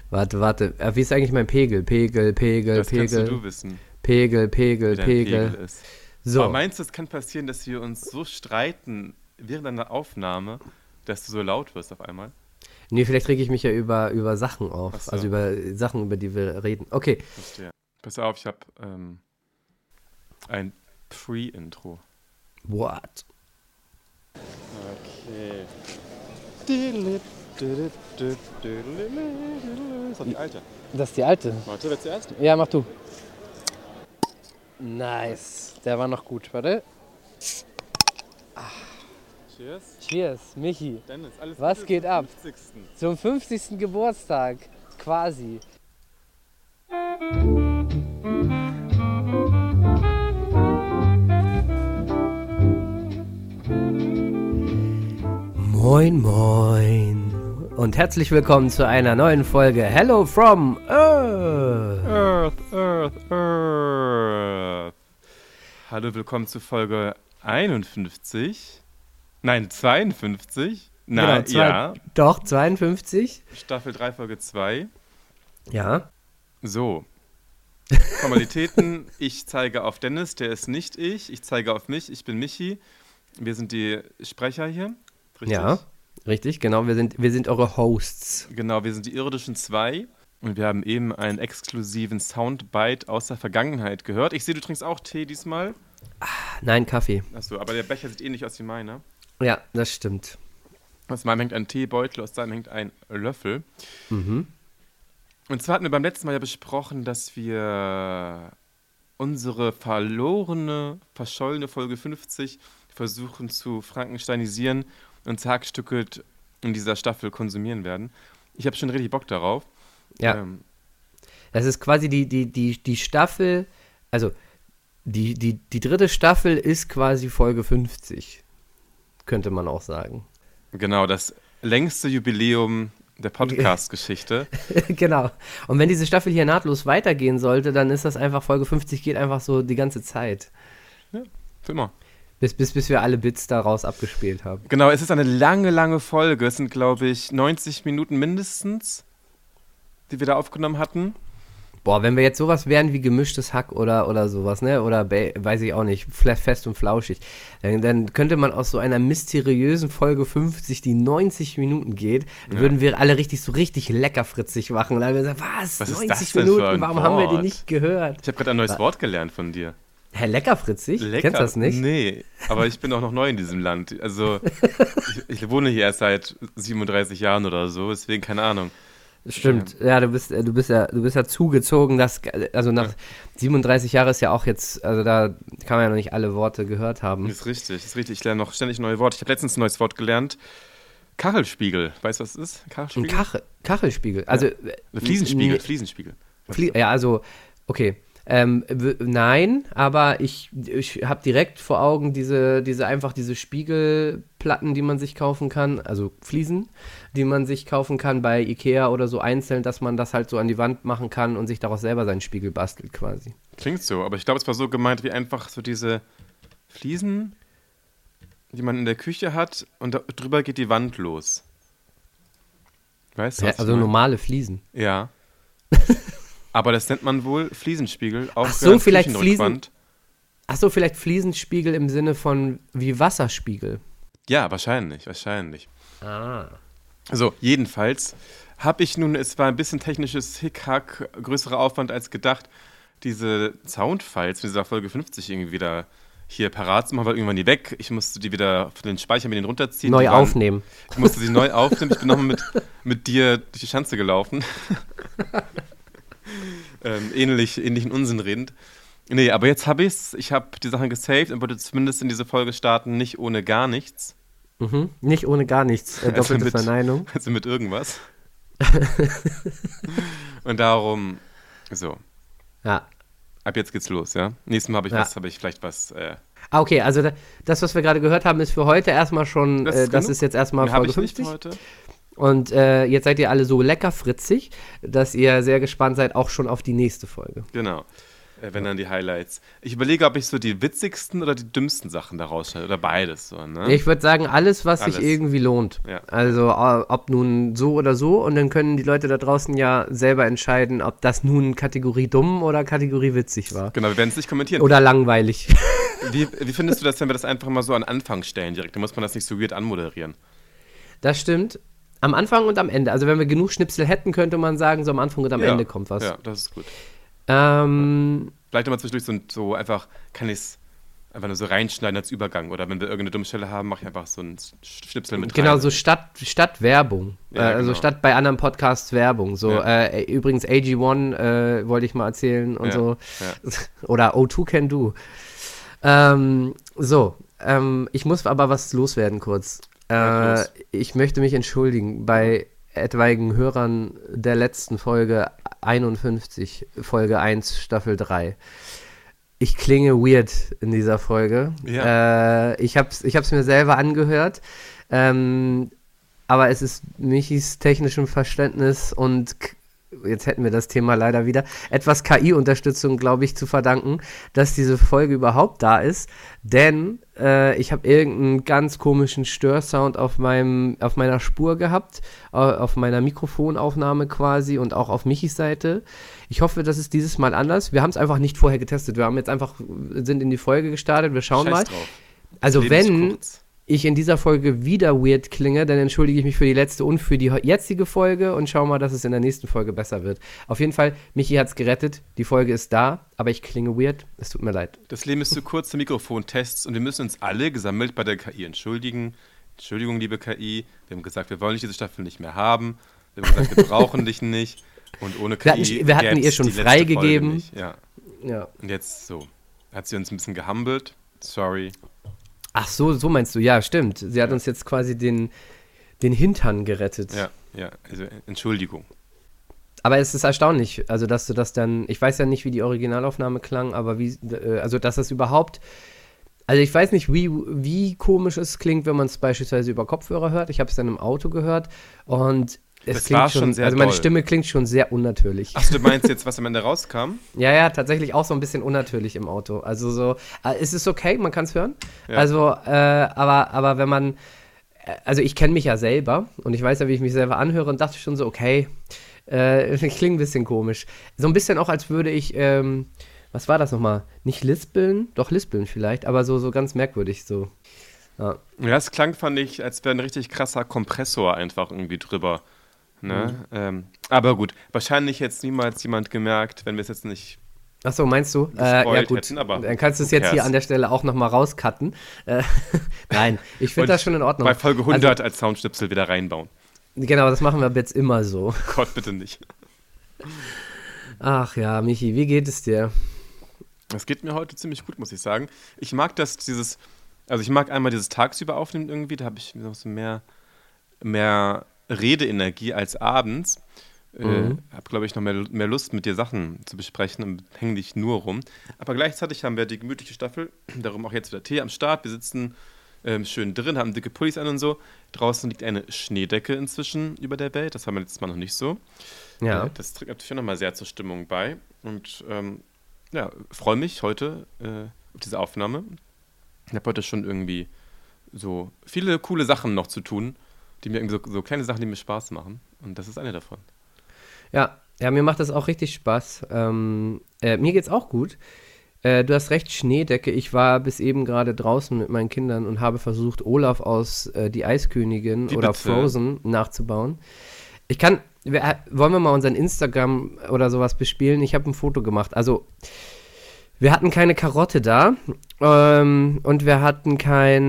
Warte. Wie ist eigentlich mein Pegel? Pegel. Das kannst du wissen, Pegel. wie dein Pegel ist. Aber So. meinst du, es kann passieren, dass wir uns so streiten während einer Aufnahme, dass du so laut wirst auf einmal? Nee, vielleicht rege ich mich ja über Sachen auf. Ach so. Also über Sachen, über die wir reden. Okay. Verstehe. Pass auf, ich habe ein Pre-Intro. What? Okay. Das ist doch die alte. Das ist die alte. Warte, wer zuerst? Ja, mach du. Nice. Der war noch gut. Warte. Cheers. Cheers, Michi. Dennis, alles Was Gute geht zum ab? 50. Zum 50. Geburtstag. Quasi. Moin, moin. Und herzlich willkommen zu einer neuen Folge Hello from Earth. Earth. Hallo, willkommen zu Folge 51. Nein, 52. Na, Genau, ja. Doch, 52. Staffel 3, Folge 2. Ja. So. Formalitäten. Ich zeige auf Dennis, der ist nicht ich. Ich zeige auf mich, ich bin Michi. Wir sind die Sprecher hier. Richtig? Ja, richtig, genau. Wir sind eure Hosts. Genau, wir sind die irdischen 2. Und wir haben eben einen exklusiven Soundbite aus der Vergangenheit gehört. Ich sehe, du trinkst auch Tee diesmal. Nein, Kaffee. Achso, aber der Becher sieht ähnlich aus wie meiner. Ja, das stimmt. Aus meinem hängt ein Teebeutel, aus deinem hängt ein Löffel. Mhm. Und zwar hatten wir beim letzten Mal ja besprochen, dass wir unsere verschollene Folge 50 versuchen zu frankensteinisieren und zerhackstückelt in dieser Staffel konsumieren werden. Ich habe schon richtig Bock darauf. Ja. Das ist quasi die Staffel, also die dritte Staffel ist quasi Folge 50, könnte man auch sagen. Genau, das längste Jubiläum der Podcast-Geschichte. Genau. Und wenn diese Staffel hier nahtlos weitergehen sollte, dann ist das einfach, Folge 50 geht einfach so die ganze Zeit. Ja, für immer. Bis wir alle Bits daraus abgespielt haben. Genau, es ist eine lange, lange Folge. Es sind, glaube ich, 90 Minuten mindestens, die wir da aufgenommen hatten. Boah, wenn wir jetzt sowas wären wie gemischtes Hack oder sowas, ne? Oder weiß ich auch nicht, fest und flauschig, dann könnte man aus so einer mysteriösen Folge 50, die 90 Minuten geht, würden wir alle richtig leckerfritzig machen. Und dann würden wir sagen, was 90 ist das denn Minuten, für ein warum haben wir die Wort? nicht gehört? Ich habe gerade ein neues Wort gelernt von dir. Hä, leckerfritzig? Lecker. Kennst du das nicht? Nee, aber ich bin auch noch neu in diesem Land. Also, ich wohne hier erst seit 37 Jahren oder so, deswegen keine Ahnung. Stimmt, ja, du bist ja zugezogen, also nach 37 Jahren ist ja auch jetzt, also da kann man ja noch nicht alle Worte gehört haben. Ist richtig. Ich lerne noch ständig neue Worte. Ich habe letztens ein neues Wort gelernt. Kachelspiegel. Weißt du, was das ist? Ein Kachelspiegel, also... Fliesenspiegel. Ja, also, okay. Nein, aber ich habe direkt vor Augen diese Spiegelplatten, die man sich kaufen kann, also Fliesen, die man sich kaufen kann bei Ikea oder so einzeln, dass man das halt so an die Wand machen kann und sich daraus selber seinen Spiegel bastelt quasi. Klingt so, aber ich glaube, es war so gemeint wie einfach so diese Fliesen, die man in der Küche hat und drüber geht die Wand los. Weißt du? Ja, also normale Fliesen. Ja. Aber das nennt man wohl Fliesenspiegel. Auch Ach so, vielleicht Küchenrückwand. vielleicht Fliesenspiegel im Sinne von wie Wasserspiegel. Ja, wahrscheinlich. Ah. So, jedenfalls habe ich nun, es war ein bisschen technisches Hickhack, größerer Aufwand als gedacht, diese Soundfiles von dieser Folge 50 irgendwie wieder hier parat zu machen, weil irgendwann die weg. Ich musste die wieder von den Speicher mit denen runterziehen. Neu aufnehmen. Ich musste sie neu aufnehmen. Ich bin nochmal mit dir durch die Schanze gelaufen. Ähnlichen Unsinn redend. Nee, aber jetzt habe ich's. Ich habe die Sachen gesaved und wollte zumindest in diese Folge starten, nicht ohne gar nichts. Mhm. Nicht ohne gar nichts. Doppelte Verneinung. Also mit irgendwas. Und darum, so. Ja. Ab jetzt geht's los, ja? Nächstes Mal habe ich vielleicht was. Okay, also das, was wir gerade gehört haben, ist für heute erstmal schon, das ist jetzt erstmal Folge 50. Nicht für heute. Und jetzt seid ihr alle so lecker fritzig, dass ihr sehr gespannt seid, auch schon auf die nächste Folge. Genau. wenn dann die Highlights. Ich überlege, ob ich so die witzigsten oder die dümmsten Sachen da rausschneide. Oder beides. So, ne? Ich würde sagen, alles, was sich irgendwie lohnt. Ja. Also ob nun so oder so. Und dann können die Leute da draußen ja selber entscheiden, ob das nun Kategorie dumm oder Kategorie witzig war. Genau, wir werden es nicht kommentieren. Oder langweilig. Wie findest du das, wenn wir das einfach mal so an Anfang stellen direkt? Da muss man das nicht so weird anmoderieren. Das stimmt. Am Anfang und am Ende. Also wenn wir genug Schnipsel hätten, könnte man sagen, so am Anfang und am Ende kommt was. Ja, das ist gut. Vielleicht nochmal zwischendurch so einfach, kann ich es einfach nur so reinschneiden als Übergang. Oder wenn wir irgendeine dumme Stelle haben, mache ich einfach so ein Schnipsel mit rein. Genau, so statt Werbung. Ja, Also genau. statt bei anderen Podcasts Werbung. So, Ja. Übrigens AG1 wollte ich mal erzählen und so. Ja. Oder O2 Can Do. Ich muss aber was loswerden kurz. Los. Ich möchte mich entschuldigen bei etwaigen Hörern der letzten Folge 51, Folge 1, Staffel 3. Ich klinge weird in dieser Folge. Ja. Ich hab's mir selber angehört, aber es ist Michis technischem Verständnis und jetzt hätten wir das Thema leider wieder, etwas KI-Unterstützung, glaube ich, zu verdanken, dass diese Folge überhaupt da ist, denn ich habe irgendeinen ganz komischen Störsound auf meiner Spur gehabt, auf meiner Mikrofonaufnahme quasi und auch auf Michis Seite. Ich hoffe, das ist dieses Mal anders. Wir haben es einfach nicht vorher getestet. Wir haben jetzt sind in die Folge gestartet, wir schauen mal. Drauf. Also Leben ist wenn kurz. ich in dieser Folge wieder weird klinge, dann entschuldige ich mich für die letzte und für die jetzige Folge und schau mal, dass es in der nächsten Folge besser wird. Auf jeden Fall, Michi hat's gerettet, die Folge ist da, aber ich klinge weird, es tut mir leid. Das Leben ist zu kurz für Mikrofontests und wir müssen uns alle gesammelt bei der KI entschuldigen. Entschuldigung, liebe KI, wir haben gesagt, wir wollen diese Staffel nicht mehr haben. Wir haben gesagt, wir brauchen dich nicht. Und ohne KI Wir hatten ihr schon die letzte freigegeben. Folge nicht. Ja. Und jetzt so. Hat sie uns ein bisschen gehumbelt. Sorry. Ach so meinst du, ja, stimmt. Sie hat uns jetzt quasi den Hintern gerettet. Ja, also Entschuldigung. Aber es ist erstaunlich, also dass du das dann, ich weiß ja nicht, wie die Originalaufnahme klang, aber dass das überhaupt, also ich weiß nicht, wie komisch es klingt, wenn man es beispielsweise über Kopfhörer hört. Ich habe es dann im Auto gehört und es klingt schon sehr meine doll. Stimme klingt schon sehr unnatürlich. Ach, du meinst jetzt, was am Ende rauskam? Ja, tatsächlich auch so ein bisschen unnatürlich im Auto. Also so, es ist okay, man kann es hören. Ja. Also, aber wenn man, also ich kenne mich ja selber und ich weiß ja, wie ich mich selber anhöre und dachte schon so, okay, ich klinge ein bisschen komisch. So ein bisschen auch, als würde ich, was war das nochmal? Nicht lispeln? Doch lispeln vielleicht, aber so ganz merkwürdig so. Ja, es klang, fand ich, als wäre ein richtig krasser Kompressor einfach irgendwie drüber. Ne? Aber gut, wahrscheinlich jetzt niemals jemand gemerkt, wenn wir es jetzt nicht. Achso, meinst du? Ja gut, hätten, aber dann kannst du es jetzt hier an der Stelle auch nochmal rauscutten. Nein, ich finde das schon in Ordnung. Bei Folge 100 als Soundschnipsel wieder reinbauen. Genau, das machen wir jetzt immer so. Gott, bitte nicht. Ach ja, Michi, wie geht es dir? Es geht mir heute ziemlich gut, muss ich sagen. Ich mag ich mag einmal dieses tagsüber aufnehmen irgendwie, da habe ich noch so mehr Redeenergie als abends. Habe, glaube ich, noch mehr Lust, mit dir Sachen zu besprechen und hänge nicht nur rum. Aber gleichzeitig haben wir die gemütliche Staffel, darum auch jetzt wieder Tee am Start. Wir sitzen schön drin, haben dicke Pullis an und so. Draußen liegt eine Schneedecke inzwischen über der Welt. Das war mir letztes Mal noch nicht so. Ja. Das trägt natürlich auch nochmal sehr zur Stimmung bei. Und freue mich heute auf diese Aufnahme. Ich habe heute schon irgendwie so viele coole Sachen noch zu tun, die mir irgendwie so kleine Sachen, die mir Spaß machen. Und das ist eine davon. Ja, mir macht das auch richtig Spaß. Mir geht's auch gut. Du hast recht, Schneedecke. Ich war bis eben gerade draußen mit meinen Kindern und habe versucht, Olaf aus Die Eiskönigin oder Frozen nachzubauen. Wollen wir mal unseren Instagram oder sowas bespielen? Ich habe ein Foto gemacht. Also, wir hatten keine Karotte da und wir hatten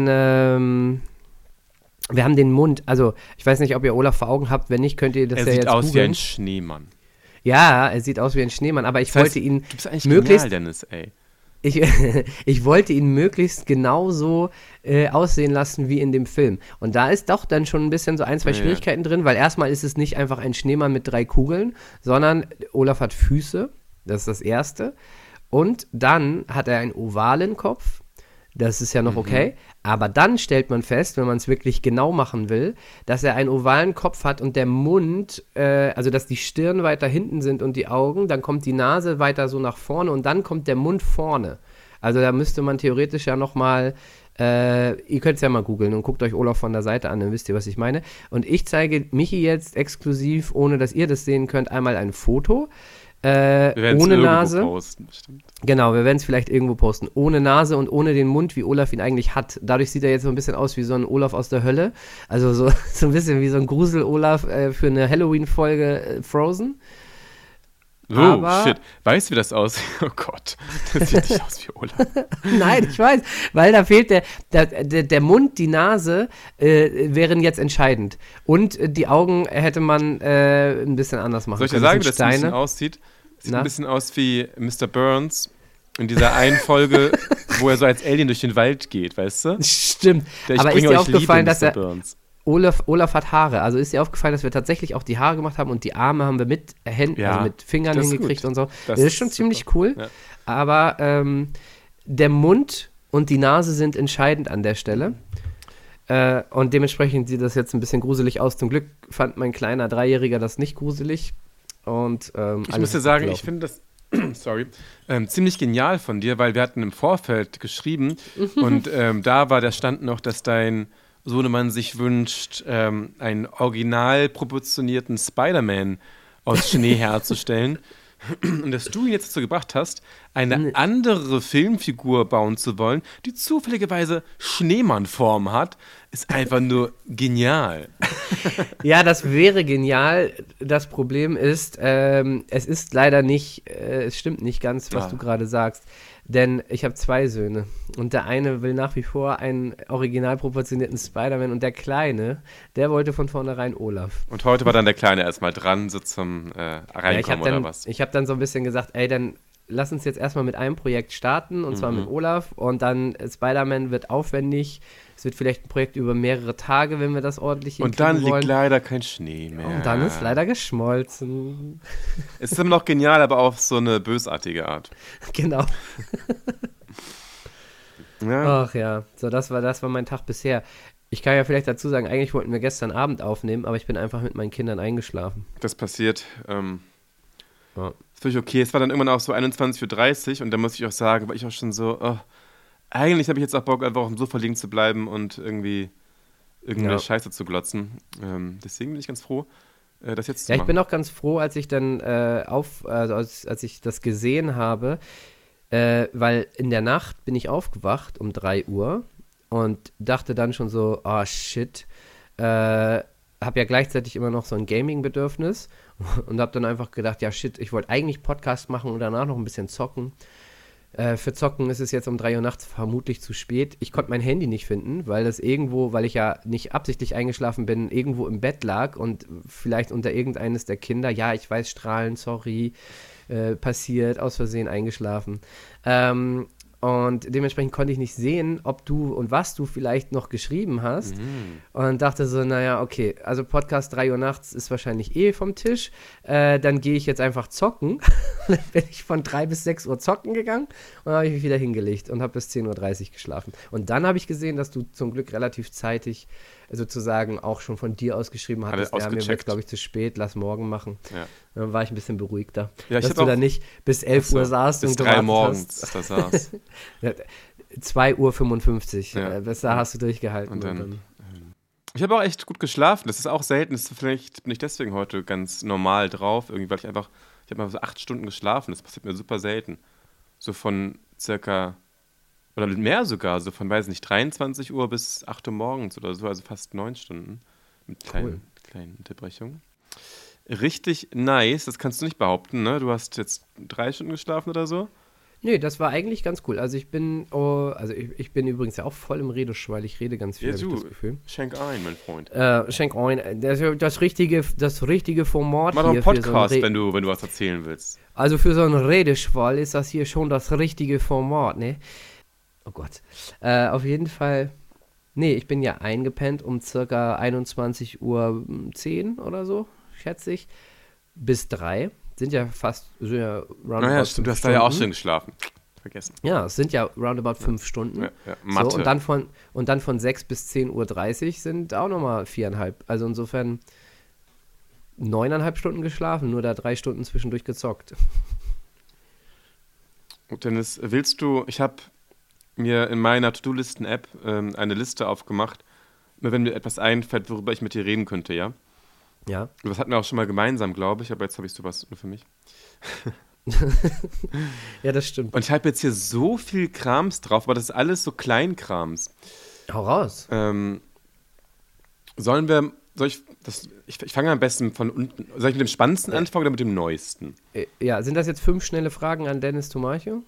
wir haben den Mund, also ich weiß nicht, ob ihr Olaf vor Augen habt, wenn nicht, könnt ihr das ja jetzt googeln. Er sieht aus wie ein Schneemann. Ja, er sieht aus wie ein Schneemann, aber ich wollte ihn du bist eigentlich möglichst, genial, Dennis, ey. Ich wollte ihn möglichst genauso aussehen lassen wie in dem Film. Und da ist doch dann schon ein bisschen so ein, zwei Schwierigkeiten drin, weil erstmal ist es nicht einfach ein Schneemann mit 3 Kugeln, sondern Olaf hat Füße, das ist das Erste. Und dann hat er einen ovalen Kopf, Das ist ja noch okay. Aber dann stellt man fest, wenn man es wirklich genau machen will, dass er einen ovalen Kopf hat und der Mund, also dass die Stirn weiter hinten sind und die Augen, dann kommt die Nase weiter so nach vorne und dann kommt der Mund vorne. Also da müsste man theoretisch ja nochmal, ihr könnt es ja mal googeln und guckt euch Olaf von der Seite an, dann wisst ihr, was ich meine. Und ich zeige Michi jetzt exklusiv, ohne dass ihr das sehen könnt, einmal ein Foto. Ohne Nase. Posten, bestimmt. Genau, wir werden es vielleicht irgendwo posten. Ohne Nase und ohne den Mund, wie Olaf ihn eigentlich hat. Dadurch sieht er jetzt so ein bisschen aus wie so ein Olaf aus der Hölle. Also so ein bisschen wie so ein Grusel-Olaf für eine Halloween-Folge Frozen. Oh, Aber, shit. Weißt du, wie das aussieht? Oh Gott, das sieht nicht aus wie Olaf. Nein, ich weiß, weil da fehlt der Mund, die Nase wären jetzt entscheidend. Und die Augen hätte man ein bisschen anders machen können. Soll ich dir können. sagen, wie das ein bisschen aussieht? Sieht ein bisschen aus wie Mr. Burns in dieser einen Folge, wo er so als Alien durch den Wald geht, weißt du? Stimmt. Aber ist dir aufgefallen, dass Olaf hat Haare. Also ist dir aufgefallen, dass wir tatsächlich auch die Haare gemacht haben und die Arme haben wir mit Händen, also mit Fingern hingekriegt und so. Das ist schon ziemlich cool. Ja. Aber der Mund und die Nase sind entscheidend an der Stelle. Und dementsprechend sieht das jetzt ein bisschen gruselig aus. Zum Glück fand mein kleiner Dreijähriger das nicht gruselig. Und, ich muss dir sagen, ich finde das ziemlich genial von dir, weil wir hatten im Vorfeld geschrieben und da war der Stand noch, dass dein Sohnemann sich wünscht, einen original proportionierten Spider-Man aus Schnee herzustellen. Und dass du ihn jetzt dazu gebracht hast, eine andere Filmfigur bauen zu wollen, die zufälligerweise Schneemann-Form hat, ist einfach nur genial. Ja, das wäre genial. Das Problem ist, es ist leider nicht, es stimmt nicht ganz, was du gerade sagst. Denn ich habe 2 Söhne und der eine will nach wie vor einen original proportionierten Spider-Man und der Kleine, der wollte von vornherein Olaf. Und heute war dann der Kleine erstmal dran, so zum Reinkommen oder was? Ich habe dann so ein bisschen gesagt, ey, dann lass uns jetzt erstmal mit einem Projekt starten und zwar mit Olaf und dann Spider-Man wird aufwendig. Es wird vielleicht ein Projekt über mehrere Tage, wenn wir das ordentlich hinkriegen wollen. Und dann liegt leider kein Schnee mehr. Und dann ist leider geschmolzen. Es ist immer noch genial, aber auf so eine bösartige Art. Genau. Ja. Ach ja, so das war mein Tag bisher. Ich kann ja vielleicht dazu sagen, eigentlich wollten wir gestern Abend aufnehmen, aber ich bin einfach mit meinen Kindern eingeschlafen. Das passiert. Das finde ich okay. Es war dann irgendwann auch so 21:30 Uhr und da muss ich auch sagen, war ich auch schon so, eigentlich habe ich jetzt auch Bock, einfach auf dem Sofa liegen zu bleiben und irgendeine Scheiße zu glotzen. Deswegen bin ich ganz froh, das jetzt zu machen. Ja, ich bin auch ganz froh, als ich dann als ich das gesehen habe, weil in der Nacht bin ich aufgewacht um 3 Uhr und dachte dann schon so, shit, habe ja gleichzeitig immer noch so ein Gaming-Bedürfnis und habe dann einfach gedacht, ja shit, ich wollte eigentlich Podcast machen und danach noch ein bisschen zocken. Für Zocken ist es jetzt um 3 Uhr nachts vermutlich zu spät. Ich konnte mein Handy nicht finden, weil ich ja nicht absichtlich eingeschlafen bin, irgendwo im Bett lag und vielleicht unter irgendeines der Kinder, ja, ich weiß, strahlen, sorry, passiert, aus Versehen eingeschlafen. Und dementsprechend konnte ich nicht sehen, ob du und was du vielleicht noch geschrieben hast. Und dachte so, naja, okay, also Podcast 3 Uhr nachts ist wahrscheinlich vom Tisch. Dann gehe ich jetzt einfach zocken. Dann bin ich von 3 bis 6 Uhr zocken gegangen und dann habe ich mich wieder hingelegt und habe bis 10:30 Uhr geschlafen. Und dann habe ich gesehen, dass du zum Glück relativ zeitig sozusagen auch schon von dir aus geschrieben hattest, ja, mir wird, glaube ich, zu spät, lass morgen machen. Ja. Dann war ich ein bisschen beruhigter. Ja, dass du da nicht bis 11 Uhr saßt und gewartet morgens hast. Da saß. 2:55 Uhr. Ja. Bis da hast du durchgehalten. Und dann ich habe auch echt gut geschlafen. Das ist auch selten. Vielleicht bin ich deswegen heute ganz normal drauf, irgendwie, weil ich habe mal so 8 Stunden geschlafen. Das passiert mir super selten. So von circa oder mehr sogar, so von, weiß nicht, 23 Uhr bis 8 Uhr morgens oder so, also fast 9 Stunden. Mit kleinen Unterbrechungen. Richtig nice, das kannst du nicht behaupten, ne? Du hast jetzt 3 Stunden geschlafen oder so? Nee, das war eigentlich ganz cool. Also ich bin übrigens ja auch voll im Redeschwall. Ich rede ganz viel, habe ich das Gefühl. Schenk ein, mein Freund. Schenk ein. Das richtige Format mach doch einen hier Podcast, wenn du was erzählen willst. Also für so einen Redeschwall ist das hier schon das richtige Format, ne? Oh Gott. Auf jeden Fall, nee, ich bin ja eingepennt um circa 21:10 Uhr oder so, schätze ich, bis 3. Sind ja roundabout stimmt, du hast da ja auch schön geschlafen. vergessen. Ja, es sind ja roundabout 5 Stunden. Ja, Mathe. So, und dann von 6 bis 10:30 Uhr sind auch nochmal 4,5. Also insofern 9,5 Stunden geschlafen, nur da 3 Stunden zwischendurch gezockt. Und Dennis, ich habe mir in meiner To-Do-Listen-App eine Liste aufgemacht, nur wenn mir etwas einfällt, worüber ich mit dir reden könnte, ja? Ja. Das hatten wir auch schon mal gemeinsam, glaube ich, aber jetzt habe ich sowas nur für mich. Ja, das stimmt. Und ich habe jetzt hier so viel Krams drauf, aber das ist alles so Kleinkrams. Hau raus. Ich fange am besten von unten. Soll ich mit dem Spannendsten anfangen oder mit dem Neuesten? Ja, sind das jetzt 5 schnelle Fragen an Dennis Tomaccio?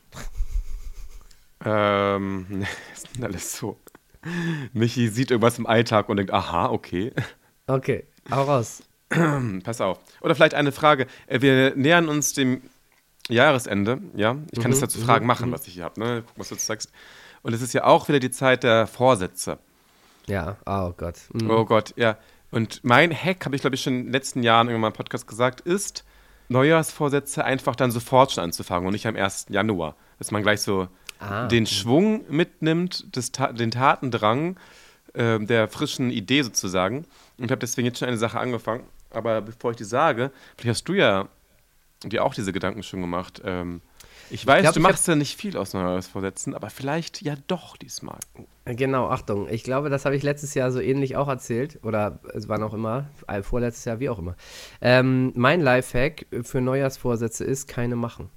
Nee, das ist alles so. Michi sieht irgendwas im Alltag und denkt, aha, okay. Okay, hau raus. Pass auf. Oder vielleicht eine Frage. Wir nähern uns dem Jahresende, ja? Ich kann das dazu Fragen machen, was ich hier habe, ne? Guck, was du sagst. Und es ist ja auch wieder die Zeit der Vorsätze. Ja, oh Gott. Oh Gott, ja. Und mein Hack, habe ich glaube ich schon in den letzten Jahren irgendwann mal im Podcast gesagt, ist, Neujahrsvorsätze einfach dann sofort schon anzufangen und nicht am 1. Januar. Dass man gleich so den Schwung mitnimmt, den Tatendrang der frischen Idee sozusagen. Und habe deswegen jetzt schon eine Sache angefangen. Aber bevor ich die sage, vielleicht hast du ja dir auch diese Gedanken schon gemacht. Ich weiß, du machst ja nicht viel aus Neujahrsvorsätzen, aber vielleicht ja doch diesmal. Genau, Achtung. Ich glaube, das habe ich letztes Jahr so ähnlich auch erzählt. Oder es war noch immer, vorletztes Jahr, wie auch immer. Mein Lifehack für Neujahrsvorsätze ist, keine machen.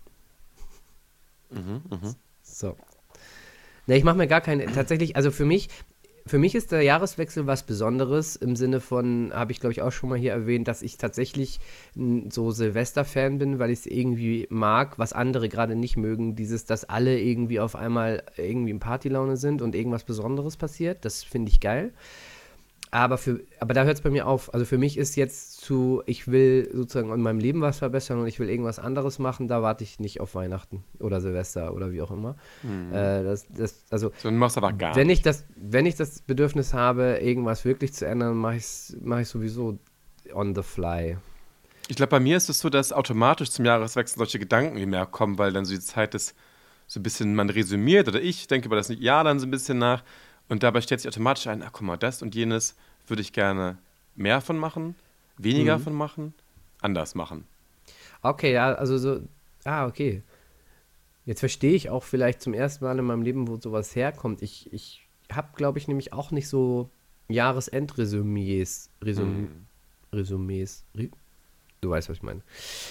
So. Ne, ich mache mir gar keine, tatsächlich, also für mich ist der Jahreswechsel was Besonderes, im Sinne von, habe ich glaube ich auch schon mal hier erwähnt, dass ich tatsächlich so Silvester-Fan bin, weil ich es irgendwie mag, was andere gerade nicht mögen, dass alle irgendwie auf einmal irgendwie in Partylaune sind und irgendwas Besonderes passiert, das finde ich geil. Aber da hört es bei mir auf. Also für mich ist jetzt ich will sozusagen in meinem Leben was verbessern und ich will irgendwas anderes machen, da warte ich nicht auf Weihnachten oder Silvester oder wie auch immer. Also So, du machst aber gar wenn nicht. wenn ich das Bedürfnis habe, irgendwas wirklich zu ändern, mache ich sowieso on the fly. Ich glaube, bei mir ist es so, dass automatisch zum Jahreswechsel solche Gedanken mehr kommen, weil dann so die Zeit ist, so ein bisschen man resümiert oder ich denke über das Jahr dann so ein bisschen nach und dabei stellt sich automatisch ein, ach guck mal, das und jenes würde ich gerne mehr von machen, weniger von machen, anders machen. Okay, ja, also so, okay. Jetzt verstehe ich auch vielleicht zum ersten Mal in meinem Leben, wo sowas herkommt. Ich habe, glaube ich, nämlich auch nicht so Jahresendresümees. Resümees. Du weißt, was ich meine.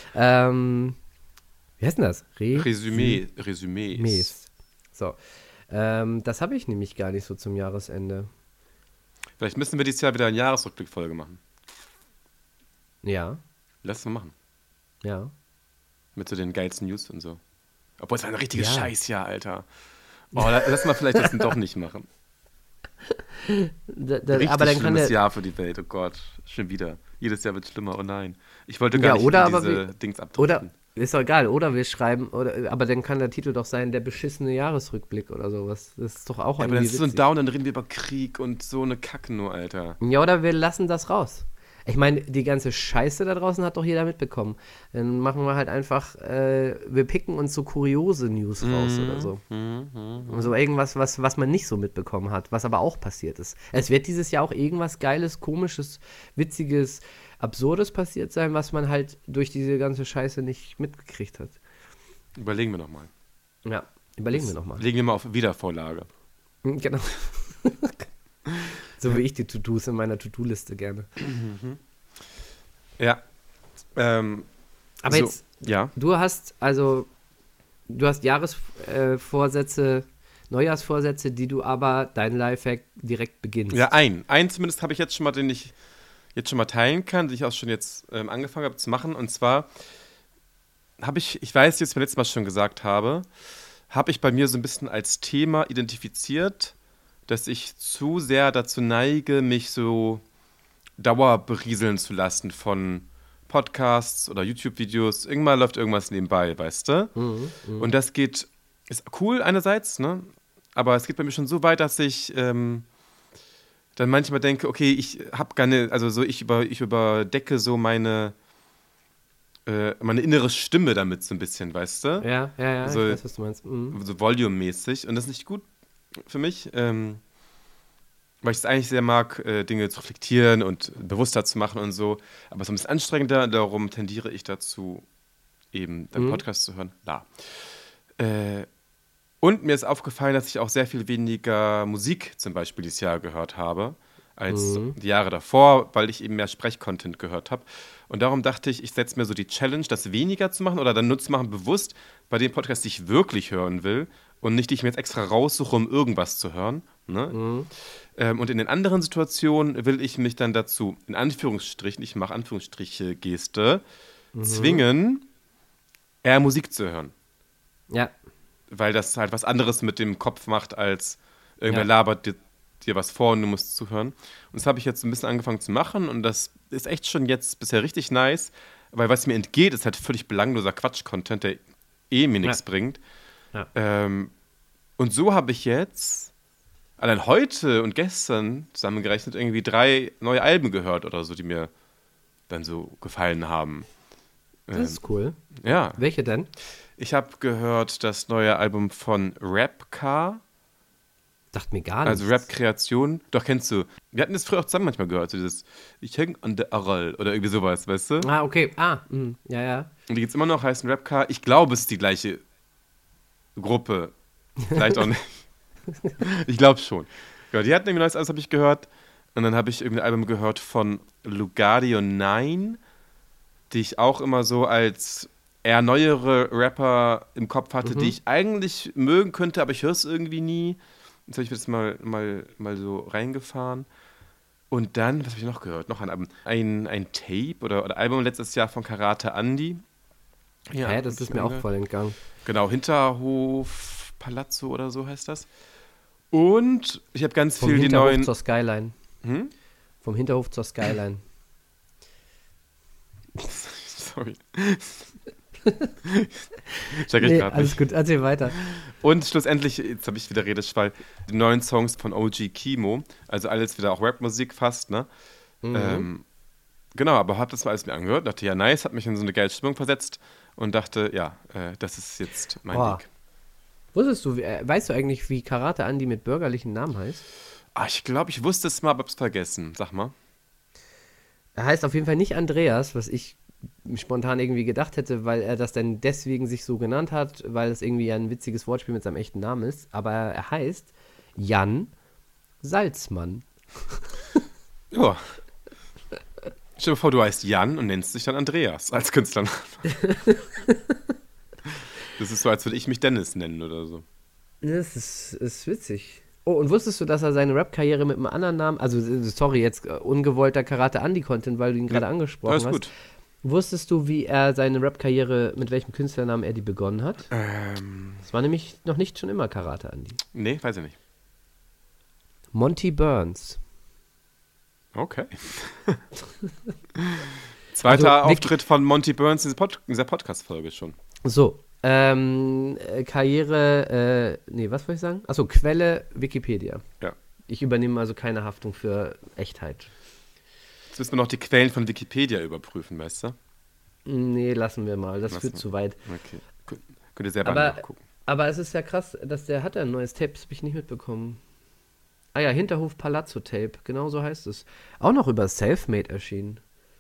Wie heißt denn das? Resümees. So. Das habe ich nämlich gar nicht so zum Jahresende. Vielleicht müssen wir dieses Jahr wieder eine Jahresrückblickfolge machen. Ja. Lass mal machen. Ja. Mit so den geilsten News und so. Obwohl es war ein richtiges Ja. Scheißjahr, Alter. Oh, lass mal vielleicht das doch nicht machen. Richtig aber dann kann schlimmes der. Jahr für die Welt, oh Gott. Schon wieder. Jedes Jahr wird schlimmer, oh nein. Ich wollte Ja, gar nicht oder in aber diese Dings abdrücken. Oder ist doch egal, oder wir schreiben, aber dann kann der Titel doch sein, der beschissene Jahresrückblick oder sowas. Das ist doch auch Ja, aber dann irgendwie ist es so ein witzig. Down, dann reden wir über Krieg und so eine Kacke nur, Alter. Ja, oder wir lassen das raus. Ich meine, die ganze Scheiße da draußen hat doch jeder mitbekommen. Dann machen wir halt einfach, wir picken uns so kuriose News raus oder so. So irgendwas, was man nicht so mitbekommen hat, was aber auch passiert ist. Es wird dieses Jahr auch irgendwas Geiles, Komisches, Witziges, Absurdes passiert sein, was man halt durch diese ganze Scheiße nicht mitgekriegt hat. Überlegen wir nochmal. Ja, überlegen wir nochmal. Legen wir mal auf Wiedervorlage. Genau. So wie ich die To-Dos in meiner To-Do-Liste gerne. Ja. Aber so, jetzt, ja. du hast Jahresvorsätze, Neujahrsvorsätze, die du aber dein Lifehack direkt beginnst. Ja, einen zumindest habe ich jetzt schon mal, den ich jetzt schon mal teilen kann, den ich auch schon jetzt angefangen habe zu machen. Und zwar habe ich weiß jetzt, beim letzten Mal schon gesagt habe ich bei mir so ein bisschen als Thema identifiziert, dass ich zu sehr dazu neige, mich so dauerberieseln zu lassen von Podcasts oder YouTube-Videos. Irgendwann läuft irgendwas nebenbei, weißt du? Und das ist cool einerseits, ne? Aber es geht bei mir schon so weit, dass ich dann manchmal denke, okay, ich habe keine, also so ich überdecke so meine meine innere Stimme damit so ein bisschen, weißt du? Ja, ich So, weiß, was du meinst. Mhm. so volumemäßig. Und das ist nicht gut für mich, weil ich es eigentlich sehr mag, Dinge zu reflektieren und bewusster zu machen und so. Aber es ist ein bisschen anstrengender, darum tendiere ich dazu, eben deinen Mhm. Podcast zu hören. Äh, und mir ist aufgefallen, dass ich auch sehr viel weniger Musik zum Beispiel dieses Jahr gehört habe, als Mhm. die Jahre davor, weil ich eben mehr Sprechcontent gehört habe. Und darum dachte ich, ich setze mir so die Challenge, das weniger zu machen oder dann nur zu machen, bewusst bei den Podcasts, die ich wirklich hören will und nicht, die ich mir jetzt extra raussuche, um irgendwas zu hören. Ne? Mhm. Und in den anderen Situationen will ich mich dann dazu, in Anführungsstrichen, ich mache Anführungsstriche Geste, Mhm. zwingen, eher Musik zu hören. Ja, Weil das halt was anderes mit dem Kopf macht, als irgendwer ja. labert dir was vor und du musst zuhören. Und das habe ich jetzt ein bisschen angefangen zu machen und das ist echt schon jetzt bisher richtig nice, weil was mir entgeht, ist halt völlig belangloser Quatsch-Content, der mir Ja, nichts bringt. ja. Ähm, und so habe ich jetzt allein heute und gestern zusammengerechnet irgendwie 3 neue Alben gehört oder so, die mir dann so gefallen haben. Das Ähm, ist cool. ja, Welche denn? ich habe gehört das neue Album von Rapcar. Sagt mir gar Also nichts. Rap-Kreation, doch kennst du. Wir hatten das früher auch zusammen manchmal gehört, so dieses Ich häng an der Arral oder irgendwie sowas, weißt du? Ah, okay. Ja, ja. Und die gibt's immer noch, heißen Rapcar. Ich glaube, es ist die gleiche Gruppe. Vielleicht auch nicht. Ich glaube schon. Ja, die hatten irgendwie neues Album, habe ich gehört. Und dann habe ich irgendein Album gehört von Lugardio 9, die ich auch immer so als eher neuere Rapper im Kopf hatte, die Mhm. ich eigentlich mögen könnte, aber ich höre es irgendwie nie. Jetzt habe ich mir das mal so reingefahren. Und dann, was habe ich noch gehört? Noch ein Album. Ein Tape oder Album letztes Jahr von Karate Andy. Ja, Hä, habe das ich ist mir mir auch angehört. voll entgangen. Genau, Hinterhof Palazzo oder so heißt das. Und ich habe ganz Vom viel die Hinterhof neuen. zur Skyline. Hm? Vom Hinterhof zur Skyline. Sorry. Check ich Nee, gerade alles nicht. gut, erzähl weiter. Und schlussendlich, jetzt habe ich wieder Redeschwall, die neuen Songs von OG Kimo. Also alles wieder auch Rapmusik fast, ne? Mhm. Ähm, genau, aber habe das mal alles mir angehört, dachte, ja, nice, hat mich in so eine geile Stimmung versetzt und dachte, ja, das ist jetzt mein Oh, Weg. wusstest du, weißt du eigentlich, wie Karate Andi mit bürgerlichen Namen heißt? Ah, ich glaube, ich wusste es mal, aber hab's vergessen. Sag mal. Er heißt auf jeden Fall nicht Andreas, was ich spontan irgendwie gedacht hätte, weil er das dann deswegen sich so genannt hat, weil es irgendwie ein witziges Wortspiel mit seinem echten Namen ist. Aber er heißt Jan Salzmann. Ja, stell dir vor, du heißt Jan und nennst dich dann Andreas als Künstler. Das ist so, als würde ich mich Dennis nennen oder so. Das ist witzig. Oh, und wusstest du, dass er seine Rap-Karriere mit einem anderen Namen, also sorry, jetzt ungewollter Karate-Andi-Content, weil du ihn Nee, gerade angesprochen alles hast. gut. Wusstest du, wie er seine Rap-Karriere, mit welchem Künstlernamen er die begonnen hat? Das war nämlich noch nicht schon immer Karate-Andi. Nee, weiß ich nicht. Monty Burns. Okay. Also, Zweiter Auftritt von Monty Burns in dieser Podcast-Folge schon. so, Karriere, nee, was wollte ich sagen? Achso, Quelle Wikipedia. Ja. Ich übernehme also keine Haftung für Echtheit. Jetzt müssen wir noch die Quellen von Wikipedia überprüfen, weißt du? Nee, lassen wir mal, das führt Lassen zu weit. Okay. Könnt ihr selber Aber, nachgucken. aber es ist ja krass, dass der hat ein neues Tape, das habe ich nicht mitbekommen. Ah ja, Hinterhof Palazzo Tape, genau so heißt es. Auch noch über Selfmade erschienen.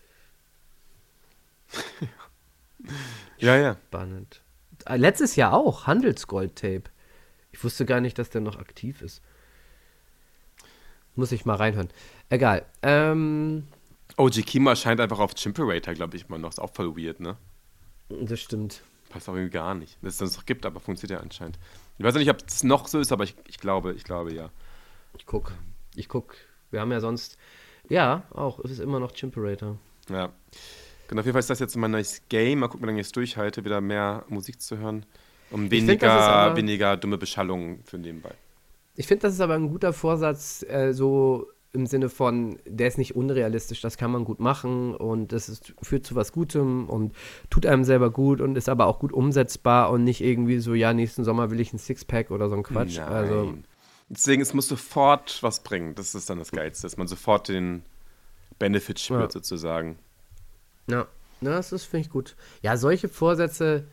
Ja, ja. Spannend. Letztes Jahr auch, Handelsgold Tape. Ich wusste gar nicht, dass der noch aktiv ist. Muss ich mal reinhören. Egal. OG Kimo erscheint einfach auf Chimperator, glaube ich, immer noch. Ist auch voll weird, ne? Das stimmt. Passt auch irgendwie gar nicht. Dass es das noch gibt, aber funktioniert ja anscheinend. Ich weiß ja nicht, ob es noch so ist, aber ich glaube ja. Ich guck. Wir haben ja sonst. Ja, auch. Es ist immer noch Chimperator. Ja. Genau, auf jeden Fall ist das jetzt mein neues Game. Mal gucken, wie lange ich es durchhalte, wieder mehr Musik zu hören. Um Ich finde, das ist aber. weniger dumme Beschallungen für nebenbei. Ich finde, das ist aber ein guter Vorsatz, so im Sinne von, der ist nicht unrealistisch, das kann man gut machen und führt zu was Gutem und tut einem selber gut und ist aber auch gut umsetzbar und nicht irgendwie so, ja, nächsten Sommer will ich ein Sixpack oder so ein Quatsch. Nein. Also, Deswegen, es muss sofort was bringen. Das ist dann das Geilste, dass man sofort den Benefit spürt, ja, sozusagen. ja. Na, das finde ich gut. Ja, solche Vorsätze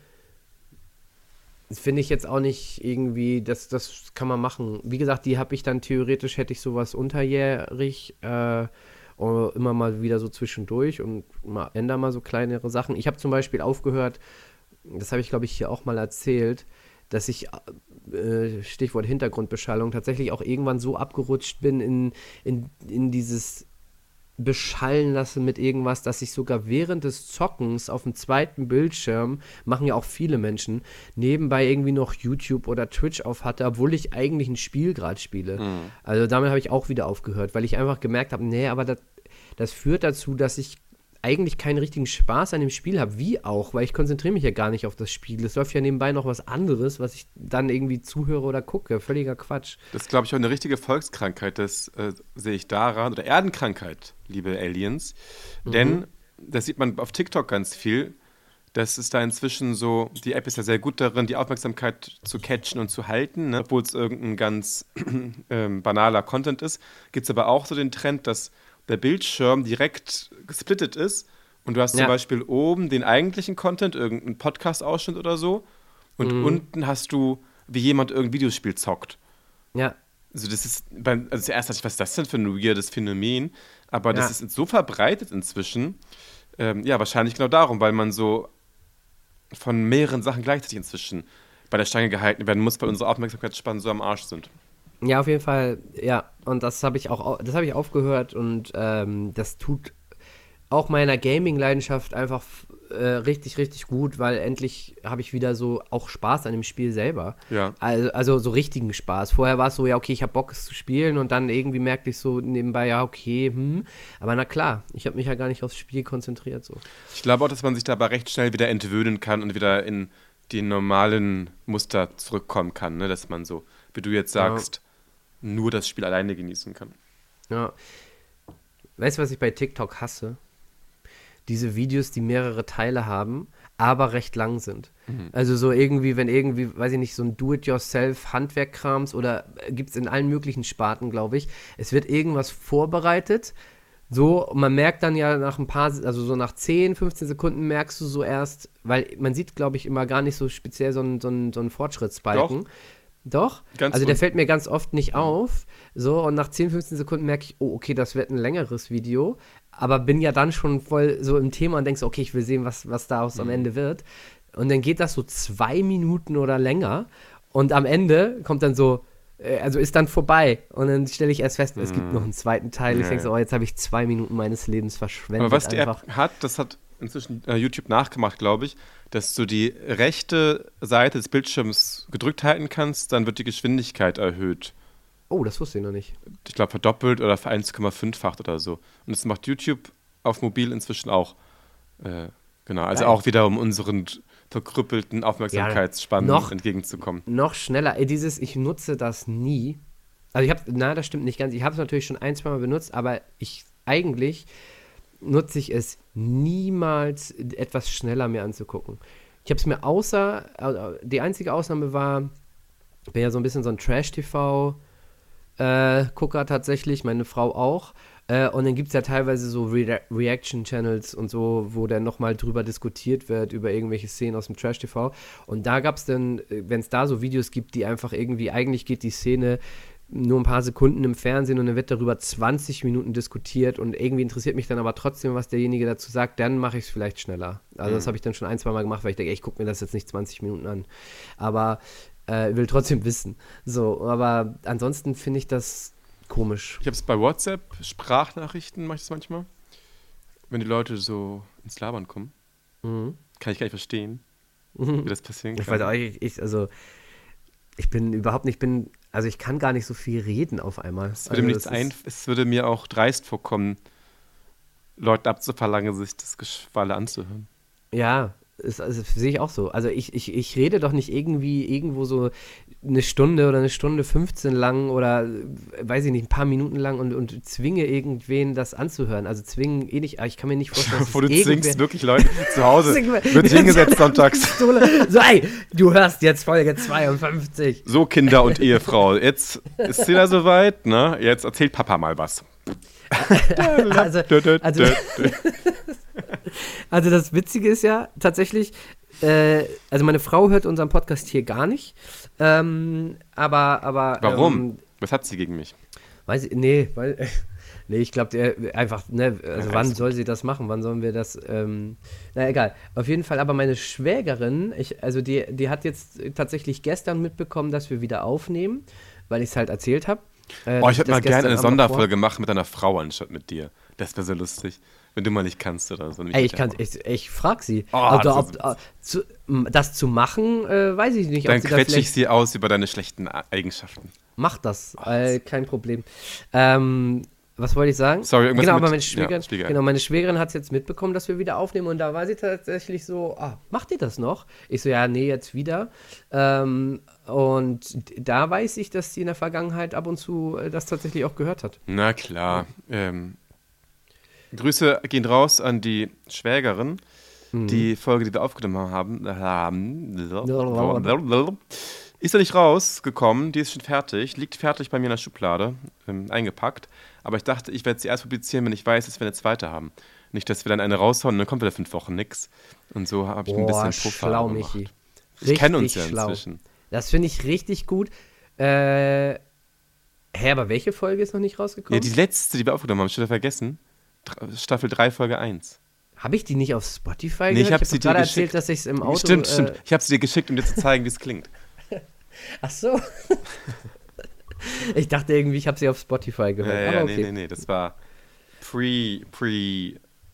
finde ich jetzt auch nicht irgendwie, das kann man machen. Wie gesagt, die habe ich dann theoretisch, hätte ich sowas unterjährig, immer mal wieder so zwischendurch und ändere mal so kleinere Sachen. Ich habe zum Beispiel aufgehört, das habe ich glaube ich hier auch mal erzählt, dass ich, Stichwort Hintergrundbeschallung, tatsächlich auch irgendwann so abgerutscht bin in dieses beschallen lassen mit irgendwas, dass ich sogar während des Zockens auf dem zweiten Bildschirm, machen ja auch viele Menschen, nebenbei irgendwie noch YouTube oder Twitch auf hatte, obwohl ich eigentlich ein Spiel gerade spiele. Also damit habe ich auch wieder aufgehört, weil ich einfach gemerkt habe, nee, aber das führt dazu, dass ich eigentlich keinen richtigen Spaß an dem Spiel habe. Wie auch, weil ich konzentriere mich ja gar nicht auf das Spiel. Es läuft ja nebenbei noch was anderes, was ich dann irgendwie zuhöre oder gucke. Völliger Quatsch. Das ist, glaube ich, auch eine richtige Volkskrankheit. Das sehe ich daran. Oder Erdenkrankheit, liebe Aliens. Denn, das sieht man auf TikTok ganz viel, dass es da inzwischen so, die App ist ja sehr gut darin, die Aufmerksamkeit zu catchen und zu halten, ne? Obwohl es irgendein ganz banaler Content ist. Gibt es aber auch so den Trend, dass der Bildschirm direkt gesplittet ist und du hast zum Beispiel oben den eigentlichen Content, irgendeinen Podcast-Ausschnitt oder so und unten hast du, wie jemand irgendein Videospiel zockt. Ja. Also das ist, also zuerst dachte ich, was ist das denn für ein weirdes Phänomen, aber das ist so verbreitet inzwischen, wahrscheinlich genau darum, weil man so von mehreren Sachen gleichzeitig inzwischen bei der Stange gehalten werden muss, weil unsere Aufmerksamkeitsspannen so am Arsch sind. Ja, auf jeden Fall, ja. Und das habe ich aufgehört und das tut auch meiner Gaming-Leidenschaft einfach richtig, richtig gut, weil endlich habe ich wieder so auch Spaß an dem Spiel selber. Ja. Also so richtigen Spaß. Vorher war es so, ja, okay, ich habe Bock, es zu spielen und dann irgendwie merkte ich so nebenbei, ja, okay, aber na klar, ich habe mich ja gar nicht aufs Spiel konzentriert. So. Ich glaube auch, dass man sich dabei recht schnell wieder entwöhnen kann und wieder in die normalen Muster zurückkommen kann, ne? Dass man so, wie du jetzt sagst, nur das Spiel alleine genießen kann. Ja. Weißt du, was ich bei TikTok hasse? Diese Videos, die mehrere Teile haben, aber recht lang sind. Also so irgendwie, wenn irgendwie, weiß ich nicht, so ein Do-it-yourself-Handwerkkrams oder gibt es in allen möglichen Sparten, glaube ich. Es wird irgendwas vorbereitet, so, und man merkt dann ja nach ein paar, also so nach 10, 15 Sekunden merkst du so erst, weil man sieht, glaube ich, immer gar nicht so speziell so einen Fortschrittsbalken. Doch? Also der fällt mir ganz oft nicht auf. So, und nach 10, 15 Sekunden merke ich, oh, okay, das wird ein längeres Video. Aber bin ja dann schon voll so im Thema und denkst, okay, ich will sehen, was daraus am Ende wird. Und dann geht das so 2 Minuten oder länger. Und am Ende kommt dann so, also ist dann vorbei. Und dann stelle ich erst fest, es gibt noch einen zweiten Teil. Ich denke so, oh, jetzt habe ich 2 Minuten meines Lebens verschwendet. Aber was die App hat, das hat inzwischen YouTube nachgemacht, glaube ich, dass du die rechte Seite des Bildschirms gedrückt halten kannst, dann wird die Geschwindigkeit erhöht. Oh, das wusste ich noch nicht. Ich glaube verdoppelt oder 1,5-facht oder so. Und das macht YouTube auf mobil inzwischen auch. Genau, also auch wieder, um unseren verkrüppelten Aufmerksamkeitsspannen entgegenzukommen. Noch schneller. Ich nutze das nie. Also das stimmt nicht ganz. Ich habe es natürlich schon 1, 2 Mal benutzt, aber eigentlich nutze ich es niemals, etwas schneller mir anzugucken. Ich habe es mir die einzige Ausnahme war, ich bin ja so ein bisschen so ein Trash-TV-Gucker tatsächlich, meine Frau auch. Und dann gibt es ja teilweise so Reaction-Channels und so, wo dann nochmal drüber diskutiert wird, über irgendwelche Szenen aus dem Trash-TV. Und da gab es dann, wenn es da so Videos gibt, die einfach irgendwie, eigentlich geht die Szene nur ein paar Sekunden im Fernsehen und dann wird darüber 20 Minuten diskutiert und irgendwie interessiert mich dann aber trotzdem, was derjenige dazu sagt, dann mache ich es vielleicht schneller. Also das habe ich dann schon 1, 2 Mal gemacht, weil ich denke, ich gucke mir das jetzt nicht 20 Minuten an. Aber will trotzdem wissen. So, aber ansonsten finde ich das komisch. Ich habe es bei WhatsApp, Sprachnachrichten mache ich das manchmal. Wenn die Leute so ins Labern kommen, kann ich gar nicht verstehen, wie das passieren kann. Ich weiß auch, ich kann gar nicht so viel reden auf einmal. Es würde mir auch dreist vorkommen, Leuten abzuverlangen, sich das Geschwalle anzuhören. Ja, das sehe ich auch so. Also ich rede doch nicht irgendwo so eine Stunde oder 1:15 lang oder, weiß ich nicht, ein paar Minuten lang und zwinge irgendwen, das anzuhören. Also zwingen nicht, aber ich kann mir nicht vorstellen, dass du zwingst wirklich Leute zu Hause, wird hingesetzt sonntags. So, ey, du hörst jetzt Folge 52. So, Kinder und Ehefrau, jetzt ist es wieder soweit, ne? Jetzt erzählt Papa mal was. Also das Witzige ist ja tatsächlich, also meine Frau hört unseren Podcast hier gar nicht, aber Warum? Was hat sie gegen mich? weiß ich, nee, ich glaube einfach, ne, also Ja, wann alles soll gut. sie das machen, wann sollen wir das, na egal, auf jeden Fall, aber meine Schwägerin, also die hat jetzt tatsächlich gestern mitbekommen, dass wir wieder aufnehmen, weil ich es halt erzählt habe. Oh, ich hätte mal gerne eine Sonderfolge gemacht mit einer Frau anstatt mit dir. Das wäre so lustig, wenn du mal nicht kannst oder so. Ey, ich frag sie. Oh, Also, das das zu machen, weiß ich nicht. dann ob sie da quetsche ich vielleicht sie aus über deine schlechten Eigenschaften. macht das, Oh, das kein Problem. Was wollte ich sagen? Sorry, irgendwas Genau, mit- aber ja, Schwiegerin. genau, meine Schwägerin hat es jetzt mitbekommen, dass wir wieder aufnehmen und da war sie tatsächlich so, macht ihr das noch? Ich so, ja, nee, jetzt wieder. Und da weiß ich, dass sie in der Vergangenheit ab und zu das tatsächlich auch gehört hat. Na klar. Grüße gehen raus an die Schwägerin. Die Folge, die wir aufgenommen haben, ist noch nicht rausgekommen. Die ist schon fertig. Liegt fertig bei mir in der Schublade, eingepackt. Aber ich dachte, ich werde sie erst publizieren, wenn ich weiß, dass wir eine zweite haben. Nicht, dass wir dann eine raushauen und dann kommt wieder 5 Wochen nix. Und so habe ich ein bisschen Puffer schlau, gemacht. Michi. Ich kenne uns ja Richtig schlau. inzwischen. Das finde ich richtig gut. Aber welche Folge ist noch nicht Ja, rausgekommen? die letzte, die wir aufgenommen haben, schon wieder vergessen. Staffel 3, Folge 1. Habe ich die nicht auf Spotify Nee, ich gehört? hab sie doch gerade dir erzählt, geschickt. dass ich es im Auto... Stimmt. Ich habe sie dir geschickt, um dir zu zeigen, wie es klingt. Ach so. Ich dachte irgendwie, ich habe sie auf Spotify gehört. Aber okay. Nee. Das war Pre-Release.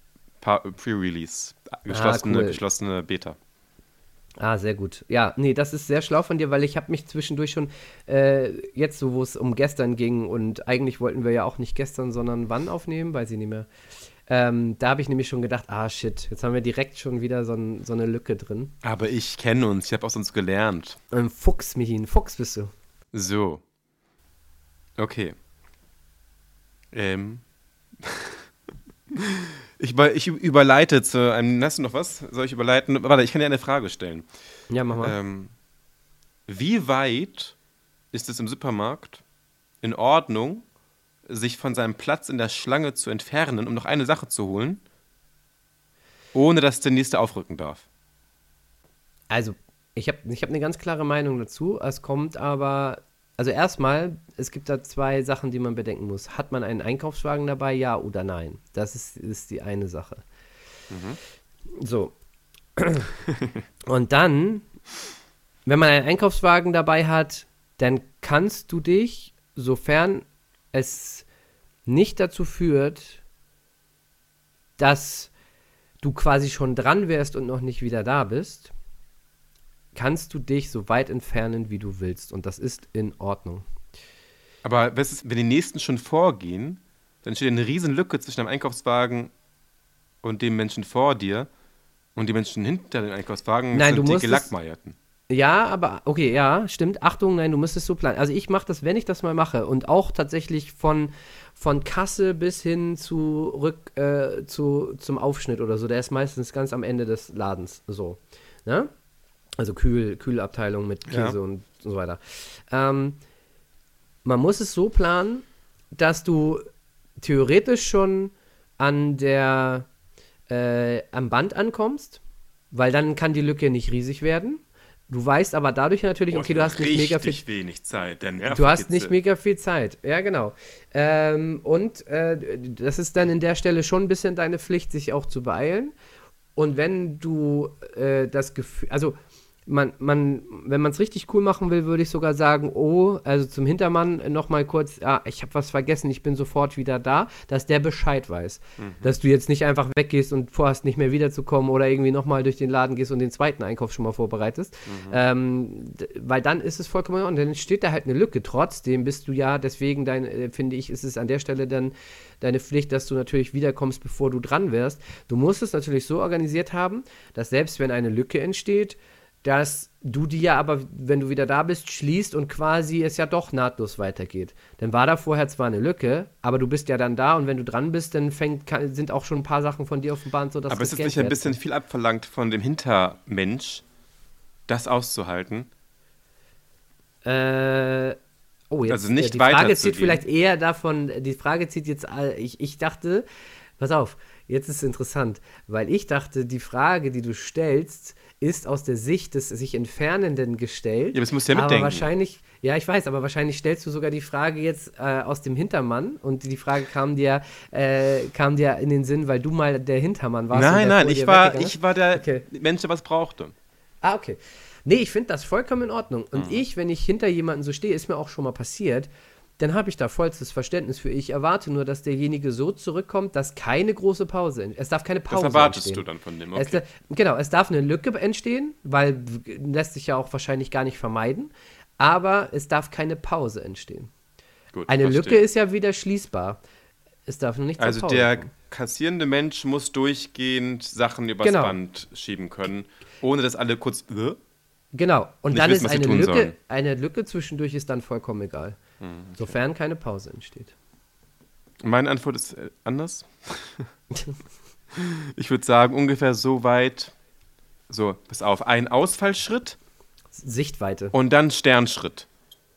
Cool. Geschlossene Beta. Sehr gut. Ja, nee, das ist sehr schlau von dir, weil ich habe mich zwischendurch schon, jetzt so, wo es um gestern ging und eigentlich wollten wir ja auch nicht gestern, sondern wann aufnehmen, weiß ich nicht mehr. Da habe ich nämlich schon gedacht, shit, jetzt haben wir direkt schon wieder so eine Lücke drin. Aber ich kenne uns, ich habe aus uns gelernt. Ein Fuchs, Michi, ein Fuchs bist du. So. Okay. Ich überleite zu einem. Hast du noch was? Soll ich überleiten? Warte, ich kann dir eine Frage stellen. Ja, mach mal. Wie weit ist es im Supermarkt in Ordnung, sich von seinem Platz in der Schlange zu entfernen, um noch eine Sache zu holen, ohne dass der Nächste aufrücken darf? Also, ich hab eine ganz klare Meinung dazu. Es kommt aber, also erstmal, es gibt da 2 Sachen, die man bedenken muss. Hat man einen Einkaufswagen dabei, ja oder nein? Das ist die eine Sache. So. Und dann, wenn man einen Einkaufswagen dabei hat, dann kannst du dich, sofern es nicht dazu führt, dass du quasi schon dran wärst und noch nicht wieder da bist, kannst du dich so weit entfernen, wie du willst. Und das ist in Ordnung. Aber was ist, wenn die Nächsten schon vorgehen, dann steht eine riesen Lücke zwischen dem Einkaufswagen und dem Menschen vor dir und die Menschen hinter dem Einkaufswagen Nein, sind du die musst es- Gelackmeierten. Ja, aber okay, ja, stimmt. Achtung, nein, du müsstest so planen. Also ich mache das, wenn ich das mal mache und auch tatsächlich von Kasse bis hin zurück zum Aufschnitt oder so. Der ist meistens ganz am Ende des Ladens so. Ne? Also Kühlabteilung mit Käse Ja. und so weiter. Man muss es so planen, dass du theoretisch schon am Band ankommst, weil dann kann die Lücke nicht riesig werden. Du weißt aber dadurch natürlich, okay, du hast nicht mega viel wenig Zeit. Du hast nicht mega viel Zeit, ja genau. Das ist dann in der Stelle schon ein bisschen deine Pflicht, sich auch zu beeilen. Und wenn du das Gefühl, also wenn man es richtig cool machen will, würde ich sogar sagen, also zum Hintermann nochmal kurz, ich habe was vergessen, ich bin sofort wieder da, dass der Bescheid weiß. Dass du jetzt nicht einfach weggehst und vorhast, nicht mehr wiederzukommen oder irgendwie nochmal durch den Laden gehst und den zweiten Einkauf schon mal vorbereitest. Weil dann ist es vollkommen und dann steht da halt eine Lücke. Trotzdem bist du ja, deswegen finde ich, ist es an der Stelle dann deine Pflicht, dass du natürlich wiederkommst, bevor du dran wärst. Du musst es natürlich so organisiert haben, dass selbst wenn eine Lücke entsteht, dass du die ja aber, wenn du wieder da bist, schließt und quasi es ja doch nahtlos weitergeht. Dann war da vorher zwar eine Lücke, aber du bist ja dann da und wenn du dran bist, dann sind auch schon ein paar Sachen von dir offenbart, sodass Aber ist es nicht ein bisschen viel abverlangt von dem Hintermensch, das auszuhalten? Jetzt, Also nicht die Frage weiterzugehen. zieht vielleicht eher davon, die Frage zieht jetzt, ich dachte, pass auf, jetzt ist es interessant, weil ich dachte, die Frage, die du stellst, ist aus der Sicht des sich Entfernenden gestellt. Ja, aber das musst du ja aber mitdenken. wahrscheinlich, ja, ich weiß, aber wahrscheinlich stellst du sogar die Frage jetzt aus dem Hintermann und die Frage kam dir in den Sinn, weil du mal der Hintermann warst. Nein, ich war der Okay. Mensch, der was brauchte. Ah, okay. Nee, ich finde das vollkommen in Ordnung. Und wenn ich hinter jemanden so stehe, ist mir auch schon mal passiert, dann habe ich da vollstes Verständnis für. Ich erwarte nur, dass derjenige so zurückkommt, dass keine große Pause entsteht. Es darf keine Pause Was erwartest entstehen. du dann von dem? Okay. Es darf eine Lücke entstehen, weil lässt sich ja auch wahrscheinlich gar nicht vermeiden, aber es darf keine Pause entstehen. Gut, Eine verstehe. Lücke ist ja wieder schließbar. Es darf nur nicht zur Also Pause der kommen. kassierende Mensch muss durchgehend Sachen übers Genau. Band schieben können, ohne dass alle kurz Genau. Und nicht dann wissen, ist was sie tun sollen. eine Lücke zwischendurch ist dann vollkommen egal. Sofern keine Pause entsteht. Meine Antwort ist anders. Ich würde sagen, ungefähr so weit, so, pass auf, ein Ausfallschritt Sichtweite. und dann Sternschritt.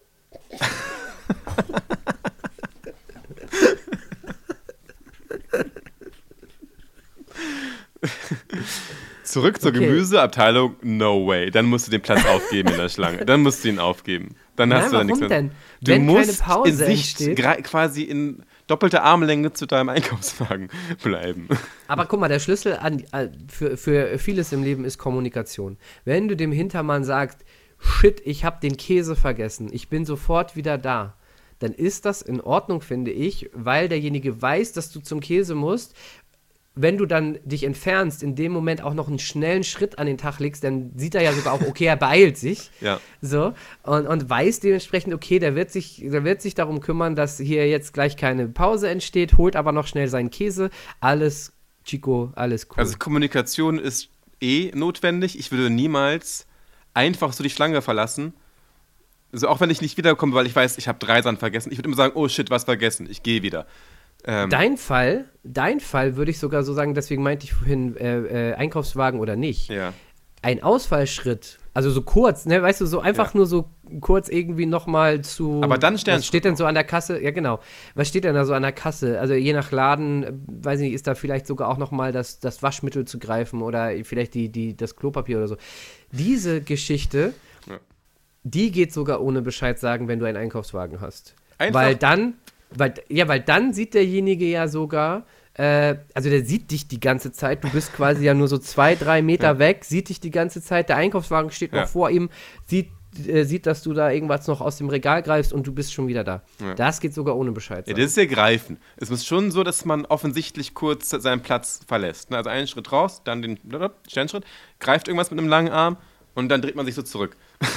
Zurück zur Okay. Gemüseabteilung, no way. Dann musst du den Platz aufgeben in der Schlange. Dann musst du ihn aufgeben. Dann hast Nein, du da nichts warum mehr. denn? Du Wenn keine musst Pause in Sicht entsteht. quasi in doppelter Armlänge zu deinem Einkaufswagen bleiben. Aber guck mal, der Schlüssel für vieles im Leben ist Kommunikation. Wenn du dem Hintermann sagst, shit, ich habe den Käse vergessen, ich bin sofort wieder da, dann ist das in Ordnung, finde ich, weil derjenige weiß, dass du zum Käse musst. Wenn du dann dich entfernst, in dem Moment auch noch einen schnellen Schritt an den Tag legst, dann sieht er ja sogar auch, okay, er beeilt sich. Ja. So, und weiß dementsprechend, okay, der wird sich darum kümmern, dass hier jetzt gleich keine Pause entsteht, holt aber noch schnell seinen Käse. Alles Chico, alles cool. Also Kommunikation ist notwendig. Ich würde niemals einfach so die Schlange verlassen. Also auch wenn ich nicht wiederkomme, weil ich weiß, ich habe 3 Sachen vergessen. Ich würde immer sagen, oh shit, was vergessen. Ich gehe wieder. Dein Fall würde ich sogar so sagen, deswegen meinte ich vorhin Einkaufswagen oder nicht. Ja. Ein Ausfallschritt, also so kurz, ne, weißt du, so einfach nur so kurz irgendwie nochmal zu. Aber dann Was Sternschritt steht denn noch. so an der Kasse? Ja, genau. Was steht denn da so an der Kasse? Also je nach Laden, weiß ich nicht, ist da vielleicht sogar auch nochmal das Waschmittel zu greifen oder vielleicht das Klopapier oder so. Diese Geschichte, Ja. die geht sogar ohne Bescheid sagen, wenn du einen Einkaufswagen hast. Einfach- Weil dann sieht derjenige ja sogar, also der sieht dich die ganze Zeit, du bist quasi ja nur so 2-3 Meter weg, sieht dich die ganze Zeit, der Einkaufswagen steht noch Ja. vor ihm, sieht, dass du da irgendwas noch aus dem Regal greifst und du bist schon wieder da. Ja. Das geht sogar ohne Bescheid Ja, sagen. das ist ja greifen. Es ist schon so, dass man offensichtlich kurz seinen Platz verlässt. Ne? Also einen Schritt raus, dann den Sternschritt, greift irgendwas mit einem langen Arm und dann dreht man sich so zurück.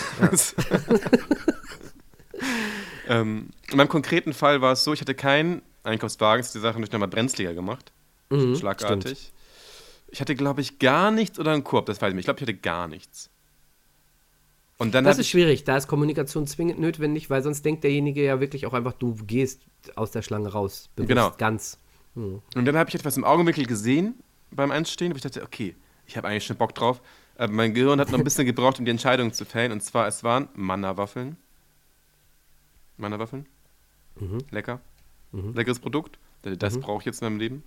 In meinem konkreten Fall war es so, ich hatte keinen Einkaufswagen, ist die Sache natürlich nochmal brenzliger gemacht. Schlagartig. stimmt. Ich hatte, glaube ich, gar nichts oder einen Korb, das weiß ich nicht. Ich glaube, ich hatte gar nichts. Und dann Das hatte ist schwierig, da ist Kommunikation zwingend notwendig, weil sonst denkt derjenige ja wirklich auch einfach, du gehst aus der Schlange raus. Bewusst, Genau. Ganz. Und dann habe ich etwas im Augenwinkel gesehen beim Einstehen, wo ich dachte, okay, ich habe eigentlich schon Bock drauf. Aber mein Gehirn hat noch ein bisschen gebraucht, um die Entscheidung zu fällen. Und zwar, es waren Manna-Waffeln. Manna-Waffeln. Lecker. Leckeres Produkt. Das brauche ich jetzt in meinem Leben.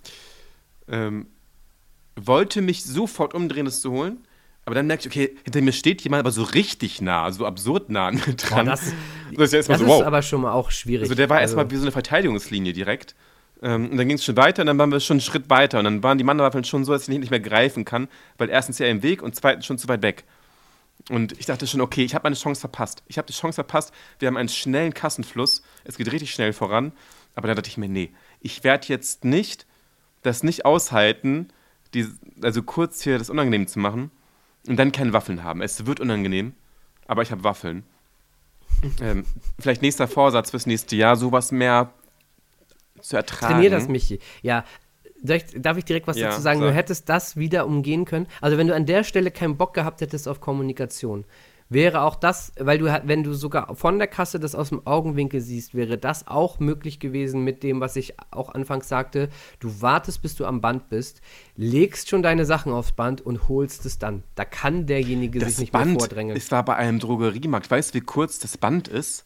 Wollte mich sofort umdrehen, es zu holen. Aber dann merkte ich, okay, hinter mir steht jemand, aber so richtig nah, so absurd nah an mir dran. das Das ist ja erstmal Das so, ist wow. aber schon mal auch schwierig. Also der war erstmal wie so eine Verteidigungslinie direkt. Und dann ging es schon weiter und dann waren wir schon einen Schritt weiter. Und dann waren die Mandelwaffeln schon so, dass ich nicht mehr greifen kann, weil erstens ja im Weg und zweitens schon zu weit weg. Und ich dachte schon, okay, ich habe meine Chance verpasst. Ich habe die Chance verpasst. Wir haben einen schnellen Kassenfluss. Es geht richtig schnell voran. Aber da dachte ich mir, nee, ich werde jetzt das nicht aushalten, also kurz hier das unangenehm zu machen und dann keine Waffeln haben. Es wird unangenehm, aber ich habe Waffeln. Vielleicht nächster Vorsatz fürs nächste Jahr, sowas mehr zu ertragen. Trainier das, Michi. Ja, darf ich direkt was Ja, dazu sagen? sag. Du hättest das wieder umgehen können. Also wenn du an der Stelle keinen Bock gehabt hättest auf Kommunikation, wäre auch das, weil wenn du sogar von der Kasse das aus dem Augenwinkel siehst, wäre das auch möglich gewesen mit dem, was ich auch anfangs sagte. Du wartest, bis du am Band bist, legst schon deine Sachen aufs Band und holst es dann. Da kann derjenige sich Das nicht Band, mehr vordrängeln. es war bei einem Drogeriemarkt. Weißt du, wie kurz das Band ist?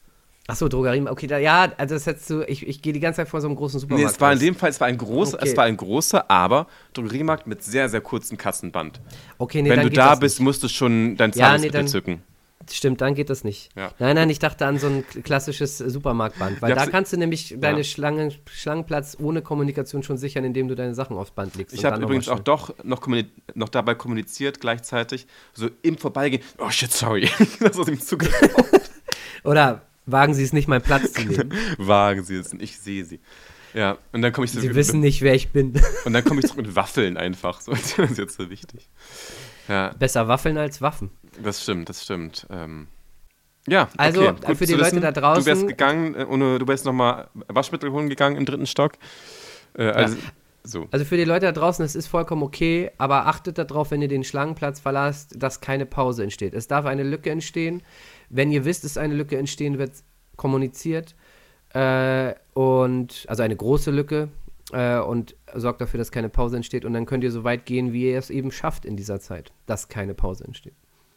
Achso, Drogerie, okay, ja, also das hättest du, ich gehe die ganze Zeit vor so einem großen Supermarkt. Nee, es war in raus. dem Fall, es war ein großer, aber Drogeriemarkt mit sehr, sehr kurzem Kassenband. Okay, nee, Wenn dann du geht da das bist, nicht. musst du schon dein Ja, nee, Zahlungsmittel dann, zücken. stimmt, dann geht das nicht. Ja. Nein, ich dachte an so ein klassisches Supermarktband, weil Ich da hab's- kannst du nämlich deine Ja. Schlangenplatz ohne Kommunikation schon sichern, indem du deine Sachen aufs Band legst. Ich und habe dann übrigens nochmal auch doch noch dabei kommuniziert, gleichzeitig, so im Vorbeigehen, oh shit, sorry, das aus dem Zug. schnell. Oder wagen Sie es nicht, meinen Platz zu nehmen. Wagen Sie es, ich sehe Sie. Ja, und dann komme ich Sie wissen nicht, wer ich bin. und dann komme ich zurück mit Waffeln einfach. So, das ist jetzt so wichtig. Ja, Besser Waffeln als Waffen. das stimmt. Ja, Also, okay, gut für die zu Leute wissen. da draußen- Du wärst gegangen, du wärst nochmal Waschmittel holen gegangen im 3. Stock. So. Also für die Leute da draußen, es ist vollkommen okay, aber achtet darauf, wenn ihr den Schlangenplatz verlasst, dass keine Pause entsteht. Es darf eine Lücke entstehen. Wenn ihr wisst, dass eine Lücke entstehen wird, kommuniziert. Also eine große Lücke und sorgt dafür, dass keine Pause entsteht. Und dann könnt ihr so weit gehen, wie ihr es eben schafft in dieser Zeit, dass keine Pause entsteht.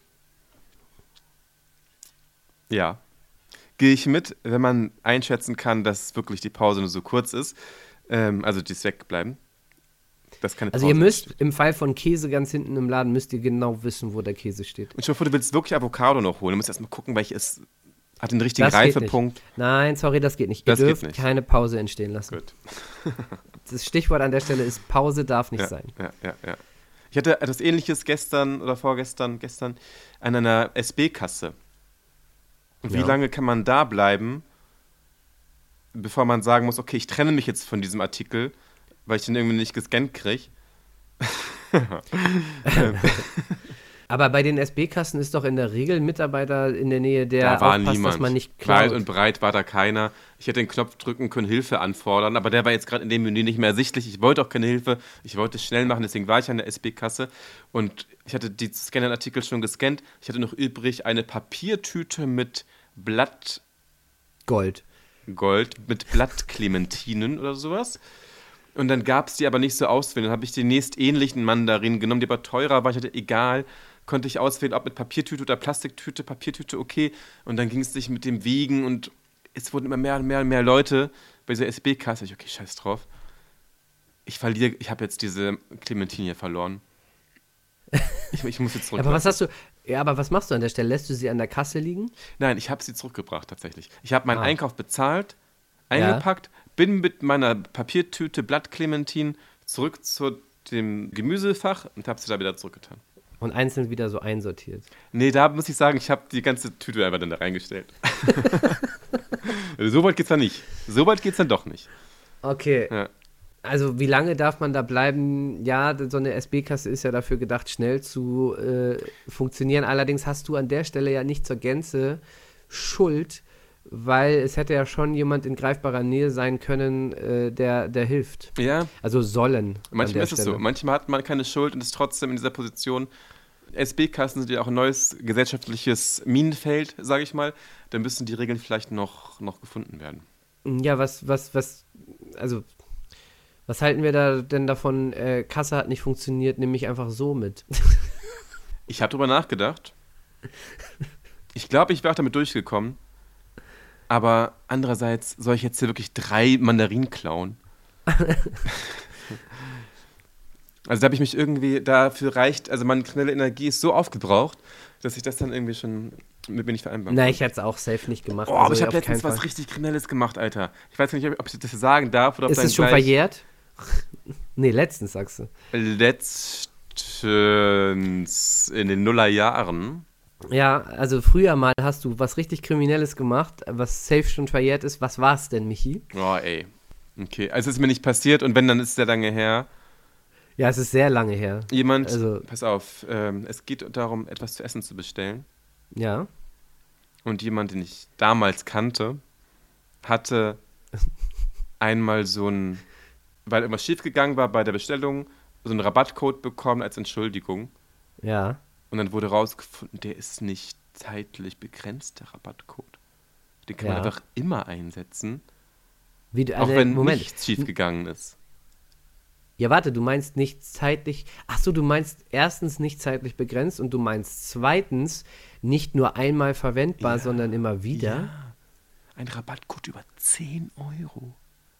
Ja. Gehe ich mit, wenn man einschätzen kann, dass wirklich die Pause nur so kurz ist. Also dieses Wegbleiben. Dass keine Also Pause ihr müsst entsteht. im Fall von Käse ganz hinten im Laden, müsst ihr genau wissen, wo der Käse steht. Und ich hoffe, du willst wirklich Avocado noch holen. Du musst erstmal gucken, welches hat den richtigen Das geht Reifepunkt. Nein, sorry, das geht nicht. Ihr Das geht dürft nicht. keine Pause entstehen lassen. Gut. Das Stichwort an der Stelle ist, Pause darf nicht sein. Ja. Ich hatte etwas Ähnliches gestern oder gestern an einer SB-Kasse. Und wie Ja. lange kann man da bleiben, bevor man sagen muss, okay, ich trenne mich jetzt von diesem Artikel, weil ich den irgendwie nicht gescannt kriege? Aber bei den SB-Kassen ist doch in der Regel ein Mitarbeiter in der Nähe, der Da war aufpasst, niemand. dass man nicht Weit klaut. und breit war da keiner. Ich hätte den Knopf drücken können, Hilfe anfordern, aber der war jetzt gerade in dem Menü nicht mehr ersichtlich. Ich wollte auch keine Hilfe. Ich wollte es schnell machen, deswegen war ich an der SB-Kasse. Und ich hatte die Scanner-Artikel schon gescannt. Ich hatte noch übrig eine Papiertüte mit Gold. mit Blattklementinen oder sowas. Und dann gab es die aber nicht so auswählen. Dann habe ich den nächstähnlichen Mandarin genommen, der aber teurer war. Ich hatte, egal, konnte ich auswählen, ob mit Papiertüte oder Plastiktüte. Papiertüte, okay. Und dann ging es nicht mit dem Wiegen und es wurden immer mehr und mehr und mehr Leute bei dieser SB-Kasse. Okay, scheiß drauf. Ich habe jetzt diese Clementine hier verloren. Ich muss jetzt zurück. Aber was machst du an der Stelle? Lässt du sie an der Kasse liegen? Nein, ich habe sie zurückgebracht tatsächlich. Ich habe meinen Ah. Einkauf bezahlt, eingepackt, bin mit meiner Papiertüte Blattklementinen zurück zu dem Gemüsefach und habe sie da wieder zurückgetan. Und einzeln wieder so einsortiert. Nee, da muss ich sagen, ich habe die ganze Tüte einfach dann da reingestellt. So weit geht's dann nicht. So weit geht's dann doch nicht. Okay. Ja. Also wie lange darf man da bleiben? Ja, so eine SB-Kasse ist ja dafür gedacht, schnell zu funktionieren. Allerdings hast du an der Stelle ja nicht zur Gänze Schuld, weil es hätte ja schon jemand in greifbarer Nähe sein können, der hilft. Ja, Also sollen. manchmal an ist der es so. Stelle. Manchmal hat man keine Schuld und ist trotzdem in dieser Position. SB-Kassen sind ja auch ein neues gesellschaftliches Minenfeld, sage ich mal. Da müssen die Regeln vielleicht noch gefunden werden. Ja, also, was halten wir da denn davon? Kasse hat nicht funktioniert, nehme ich einfach so mit. Ich habe drüber nachgedacht. Ich glaube, ich wäre auch damit durchgekommen. Aber andererseits, soll ich jetzt hier wirklich 3 Mandarinen klauen? Also da habe ich mich irgendwie, dafür reicht, also meine kriminelle Energie ist so aufgebraucht, dass ich das dann irgendwie schon mit mir nicht vereinbaren Nein, kann. ich hätte es auch safe nicht gemacht. Oh, aber also ich habe auf keinen letztens was Fall. richtig Kriminelles gemacht, Alter. Ich weiß nicht, ob ich das sagen darf oder ob Ist dann es schon gleich verjährt? Nee, letztens sagst du. letztens in den Nullerjahren. Ja, also früher mal hast du was richtig Kriminelles gemacht, was safe schon verjährt ist. Was war es denn, Michi? Oh, ey. Okay, also es ist mir nicht passiert und wenn, dann ist es sehr lange her. Ja, es ist sehr lange her. Jemand, Also- pass auf, es geht darum, etwas zu essen zu bestellen. Ja. Und jemand, den ich damals kannte, hatte einmal so ein, weil irgendwas schiefgegangen war bei der Bestellung, so einen Rabattcode bekommen als Entschuldigung. Ja. Und dann wurde rausgefunden, der ist nicht zeitlich begrenzt, der Rabattcode. Den kann man Ja. einfach immer einsetzen, Wie du, auch wenn Moment. nichts schiefgegangen ist. Ja, warte, du meinst nicht zeitlich. Achso, du meinst erstens nicht zeitlich begrenzt und du meinst zweitens nicht nur einmal verwendbar, Ja. sondern immer wieder. Ja. Ein Rabattcode über 10 Euro.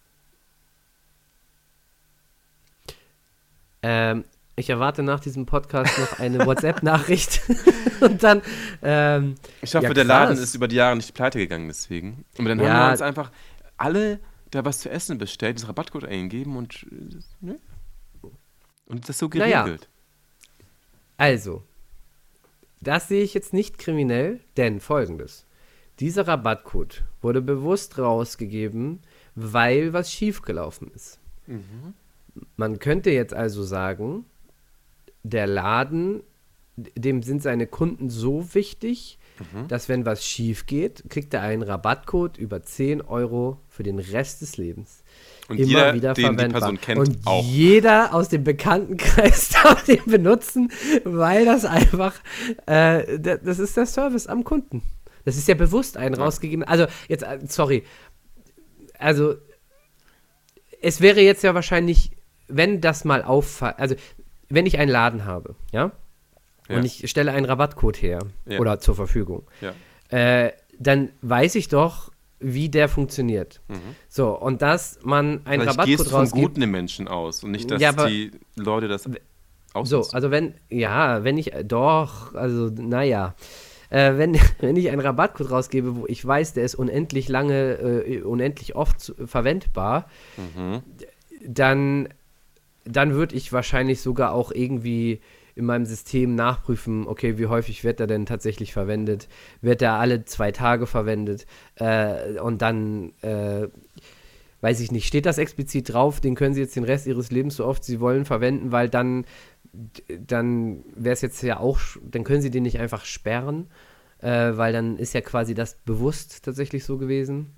Ich erwarte nach diesem Podcast noch eine WhatsApp-Nachricht. Und dann. Ich hoffe, ja, der krass. Laden ist über die Jahre nicht pleite gegangen deswegen. Und dann haben Ja. wir uns einfach alle da was zu essen bestellt, das Rabattcode eingeben und ne? Und das so Naja. geregelt. Also, das sehe ich jetzt nicht kriminell, denn folgendes. Dieser Rabattcode wurde bewusst rausgegeben, weil was schiefgelaufen ist. Man könnte jetzt also sagen, der Laden, dem sind seine Kunden so wichtig, dass wenn was schief geht, kriegt er einen Rabattcode über 10 Euro für den Rest des Lebens. Und Immer jeder, wieder den die verwendbar. Person kennt, und auch. jeder aus dem Bekanntenkreis darf den benutzen, weil das einfach, das ist der Service am Kunden. Das ist ja bewusst ein rausgegeben. Also jetzt, sorry, also es wäre jetzt ja wahrscheinlich, wenn das mal auffällt, also wenn ich einen Laden habe, ja, Ja. und ich stelle einen Rabattcode her Ja. oder zur Verfügung, Ja. dann weiß ich doch, wie der funktioniert. So, und dass man einen Vielleicht Rabattcode gehst du von rausgibt. guten Menschen aus und nicht, dass Ja, aber- die Leute das So, ausnutzen. also wenn ich, doch, also naja, wenn ich einen Rabattcode rausgebe, wo ich weiß, der ist unendlich lange, unendlich oft verwendbar, dann würde ich wahrscheinlich sogar auch irgendwie in meinem System nachprüfen, okay, wie häufig wird er denn tatsächlich verwendet? Wird er alle 2 Tage verwendet? Und dann, weiß ich nicht, steht das explizit drauf, den können Sie jetzt den Rest Ihres Lebens so oft Sie wollen verwenden, weil dann wäre es jetzt ja auch, dann können Sie den nicht einfach sperren, weil dann ist ja quasi das bewusst tatsächlich so gewesen.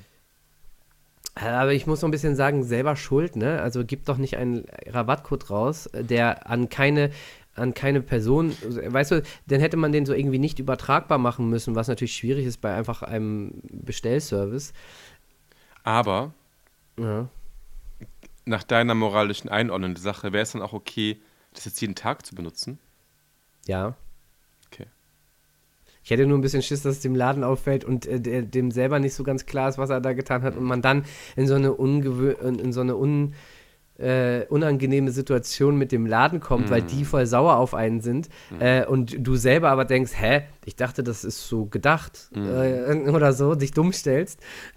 Aber ich muss noch ein bisschen sagen, selber schuld, ne? Also gib doch nicht einen Rabattcode raus, der an keine Person, weißt du, dann hätte man den so irgendwie nicht übertragbar machen müssen, was natürlich schwierig ist bei einfach einem Bestellservice. Aber Ja. nach deiner moralischen Einordnung der Sache wäre es dann auch okay, das jetzt jeden Tag zu benutzen? Ja. Okay. Ich hätte nur ein bisschen Schiss, dass es dem Laden auffällt und dem selber nicht so ganz klar ist, was er da getan hat und man dann in so eine unangenehme Situation mit dem Laden kommt, weil die voll sauer auf einen sind und du selber aber denkst, hä, ich dachte, das ist so gedacht oder so, dich dumm stellst.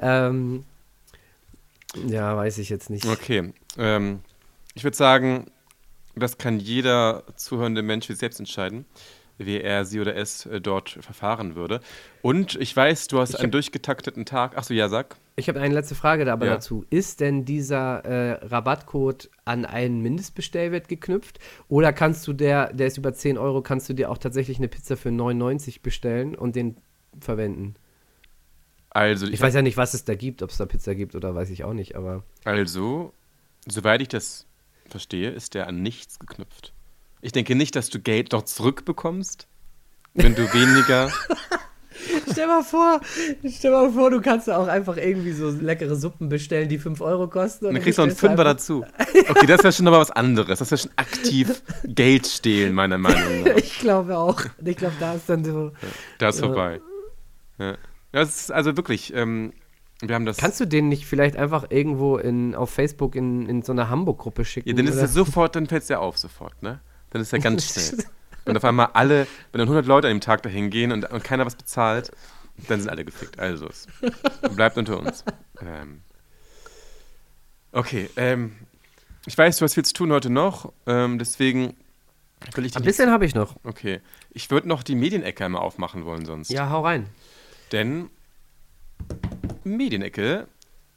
Ja, weiß ich jetzt nicht. Okay. Ich würde sagen, das kann jeder zuhörende Mensch für sich selbst entscheiden, wie er, sie oder es dort verfahren würde. Und ich weiß, du hast einen durchgetakteten Tag. Achso, ja, sag. Ich habe eine letzte Frage aber Ja. dazu. Ist denn dieser Rabattcode an einen Mindestbestellwert geknüpft? Oder kannst du der ist über 10 Euro, kannst du dir auch tatsächlich eine Pizza für 99 bestellen und den verwenden? Also, Ich weiß ja nicht, was es da gibt, ob es da Pizza gibt oder weiß ich auch nicht, aber Also, soweit ich das verstehe, ist der an nichts geknüpft. Ich denke nicht, dass du Geld dort zurückbekommst, wenn du weniger. stell mal vor, du kannst auch einfach irgendwie so leckere Suppen bestellen, die 5 Euro kosten. Dann kriegst du noch einen Fünfer dazu. Okay, das wäre schon aber was anderes. Das wäre schon aktiv Geld stehlen, meiner Meinung nach. Ich glaube auch. Ich glaube, da ist dann so. Da ist vorbei. Ja. Das ist also wirklich, wir haben das. Kannst du den nicht vielleicht einfach irgendwo auf Facebook in so einer Hamburg-Gruppe schicken? Ja, dann ist oder? es sofort, dann fällt es ja auf sofort, ne? Dann ist ja ganz schnell. Wenn auf einmal wenn dann 100 Leute an dem Tag dahin gehen und keiner was bezahlt, dann sind alle gefickt. Also, es bleibt unter uns. Okay, ich weiß, du hast viel zu tun heute noch, deswegen will ich dich Ein bisschen habe ich noch. Okay, ich würde noch die Medienecke einmal aufmachen wollen sonst. Ja, hau rein. Denn Medienecke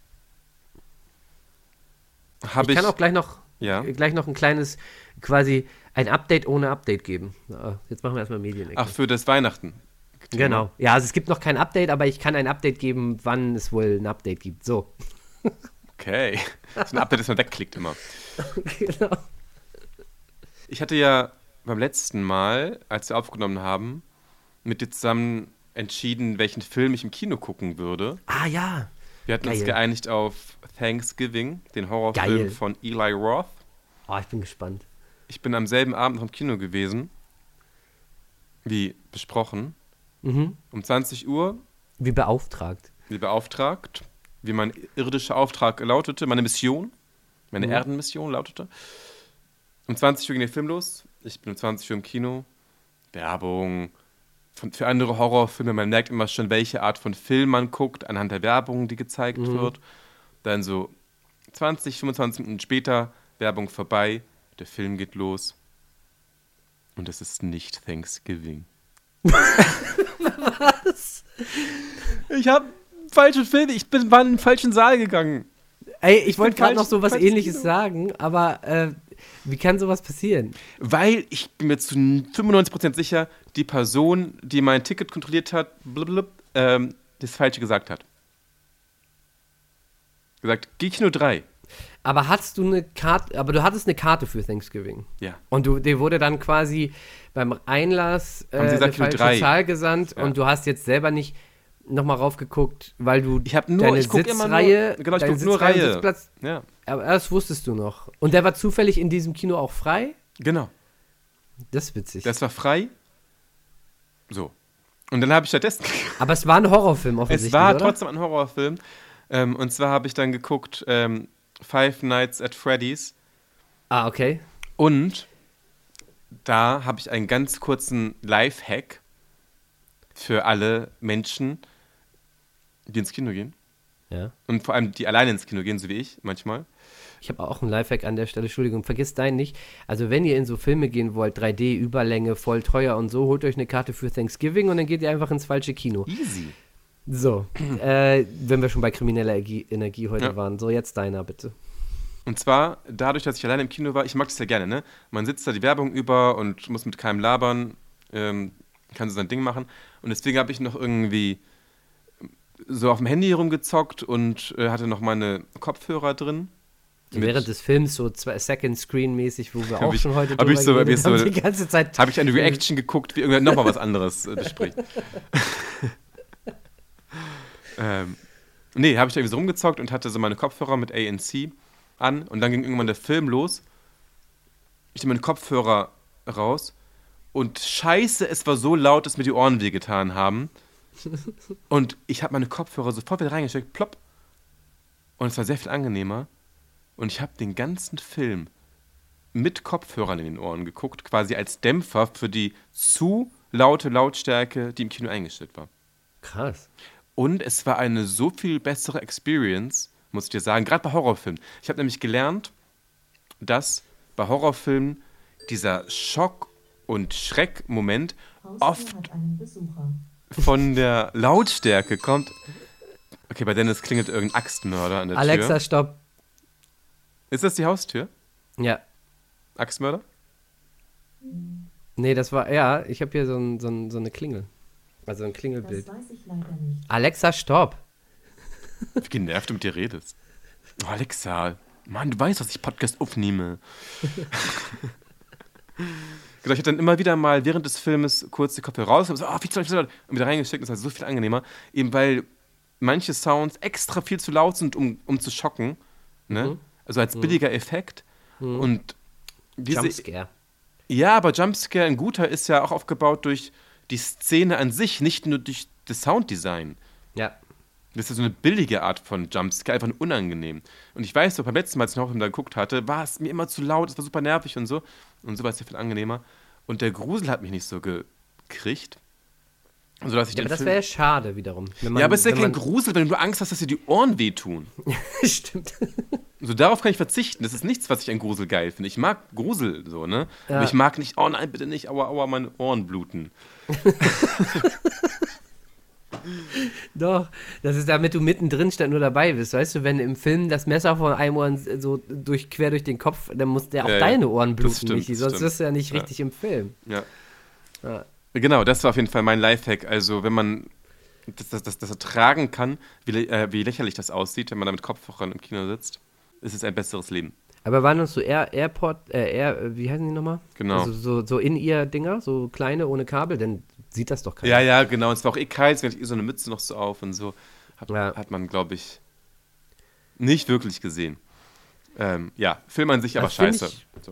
habe Ich ich. kann auch gleich noch ein kleines, quasi ein Update ohne Update geben. Ja, jetzt machen wir erstmal Medienecke. Ach, für das Weihnachten. Genau. Ja, also es gibt noch kein Update, aber ich kann ein Update geben, wann es wohl ein Update gibt. So. Okay. Das ist ein Update, das man wegklickt immer. Genau. Ich hatte ja beim letzten Mal, als wir aufgenommen haben, mit dir zusammen entschieden, welchen Film ich im Kino gucken würde. Ah ja. Wir hatten uns Geil. geeinigt auf Thanksgiving, den Horrorfilm Geil. von Eli Roth. Oh, ich bin gespannt. Ich bin am selben Abend noch im Kino gewesen, wie besprochen. Mhm. Um 20 Uhr. Wie beauftragt. wie beauftragt, wie mein irdischer Auftrag lautete, meine Mission, meine Erdenmission lautete. Um 20 Uhr ging der Film los. Ich bin um 20 Uhr im Kino. Werbung für andere Horrorfilme. Man merkt immer schon, welche Art von Film man guckt, anhand der Werbung, die gezeigt wird. Dann so 20, 25 Minuten später, Werbung vorbei, der Film geht los. Und es ist nicht Thanksgiving. Was? Ich habe falschen Film, war in den falschen Saal gegangen. Ey, ich wollte gerade noch falsch- so was falsches Ähnliches Kino. sagen, aber wie kann sowas passieren? Weil ich bin mir zu 95% sicher, die Person, die mein Ticket kontrolliert hat, das Falsche gesagt hat. Gesagt, geh Kino 3. Aber hattest du eine Karte, aber du hattest eine Karte für Thanksgiving. Ja. Und dir wurde dann quasi beim Einlass Haben sie gesagt, eine Kino falsche 3. Zahl gesandt Ja. und du hast jetzt selber nicht nochmal raufgeguckt, weil du Ich habe nur, deine ich gucke immer Sitzreihe, nur, genau, ich deine gucke nur Sitzreihe und Reihe. Sitzplatz, Ja, aber das wusstest du noch. Und der war zufällig in diesem Kino auch frei? genau. Das ist witzig. Das war frei. So. Und dann habe ich stattdessen, Aber es war ein Horrorfilm offensichtlich, es war oder? trotzdem ein Horrorfilm. Und zwar habe ich dann geguckt Five Nights at Freddy's. Ah, okay. Und da habe ich einen ganz kurzen Lifehack für alle Menschen, die ins Kino gehen. Ja. Und vor allem, die alleine ins Kino gehen, so wie ich manchmal. Ich habe auch einen Lifehack an der Stelle, Entschuldigung, vergiss deinen nicht. Also wenn ihr in so Filme gehen wollt, 3D, Überlänge, voll teuer und so, holt euch eine Karte für Thanksgiving und dann geht ihr einfach ins falsche Kino. Easy. So, wenn wir schon bei krimineller Energie heute Ja. waren. So, jetzt deiner, bitte. Und zwar, dadurch, dass ich alleine im Kino war, ich mag das ja gerne, ne? Man sitzt da die Werbung über und muss mit keinem labern, kann so sein Ding machen. Und deswegen habe ich noch irgendwie so auf dem Handy rumgezockt und hatte noch meine Kopfhörer drin. So während des Films, so Second Screen-mäßig, wo wir Hab auch ich- schon heute hab ich so- hab ich so- haben, die ganze Zeit. Habe ich eine Reaction geguckt, wie irgendwer nochmal was anderes bespricht. Nee, habe ich da irgendwie so rumgezockt und hatte so meine Kopfhörer mit ANC an und dann ging irgendwann der Film los. Ich nehme meine Kopfhörer raus und scheiße, es war so laut, dass mir die Ohren wehgetan haben. Und ich habe meine Kopfhörer sofort wieder reingesteckt, plopp. Und es war sehr viel angenehmer. Und ich habe den ganzen Film mit Kopfhörern in den Ohren geguckt, quasi als Dämpfer für die zu laute Lautstärke, die im Kino eingestellt war. Krass. Und es war eine so viel bessere Experience, muss ich dir sagen, gerade bei Horrorfilmen. Ich habe nämlich gelernt, dass bei Horrorfilmen dieser Schock- und Schreckmoment oft hat einen Besucher. von der Lautstärke kommt. Okay, bei Dennis klingelt irgendein Axtmörder an der Alexa, Tür. stopp. Ist das die Haustür? Ja. Axtmörder? Nee, das war, ja, ich habe hier so eine Klingel. Also ein Das Klingelbild. weiß ich leider nicht. Alexa, stopp. Wie genervt du mit dir redest. Oh, Alexa, Mann, du weißt, dass ich Podcast aufnehme. Genau, ich hatte dann immer wieder mal während des Filmes kurz die Kopfhörer raus und so, viel zu laut, und wieder reingesteckt. Das war so viel angenehmer, eben weil manche Sounds extra viel zu laut sind, um zu schocken. Ne? Also als billiger Effekt. Und diese, Jumpscare. ja, aber Jumpscare, ein guter, ist ja auch aufgebaut durch die Szene an sich, nicht nur durch das Sounddesign. Ja. Das ist ja so eine billige Art von Jumpscare, einfach nur unangenehm. Und ich weiß, so beim letzten Mal, als ich noch da geguckt hatte, war es mir immer zu laut, es war super nervig und so. Und so war es ja viel angenehmer. Und der Grusel hat mich nicht so gekriegt. Sodass ich Ja, den aber das Film- wäre ja schade wiederum. Wenn man, ja, aber es ist ja wenn kein man- Grusel, wenn du Angst hast, dass dir die Ohren wehtun. Stimmt. So, darauf kann ich verzichten. Das ist nichts, was ich an Grusel geil finde. Ich mag Grusel so, ne? Ja. Aber ich mag nicht, oh nein, bitte nicht, aua, aua, meine Ohren bluten. Doch, das ist damit du mittendrin statt nur dabei bist. Weißt du, wenn im Film das Messer von einem Ohr so quer durch den Kopf, dann muss der auch Ja, deine Ohren das bluten, stimmt, Michi. das Sonst stimmt. wirst du ja nicht Ja. richtig im Film. Ja. Ja. Genau, das war auf jeden Fall mein Lifehack. Also, wenn man das ertragen kann, wie lächerlich das aussieht, wenn man da mit Kopfhörern im Kino sitzt, ist es ein besseres Leben. Aber waren das so wie heißen die nochmal? Genau. Also so in ihr Dinger, so kleine ohne Kabel, dann sieht das doch keiner. Ja, ja, genau. Und es war auch kalt, es war so eine Mütze noch so auf und so. Ja. Hat man, glaube ich, nicht wirklich gesehen. Ja, Film an sich aber Das find scheiße. ich- So.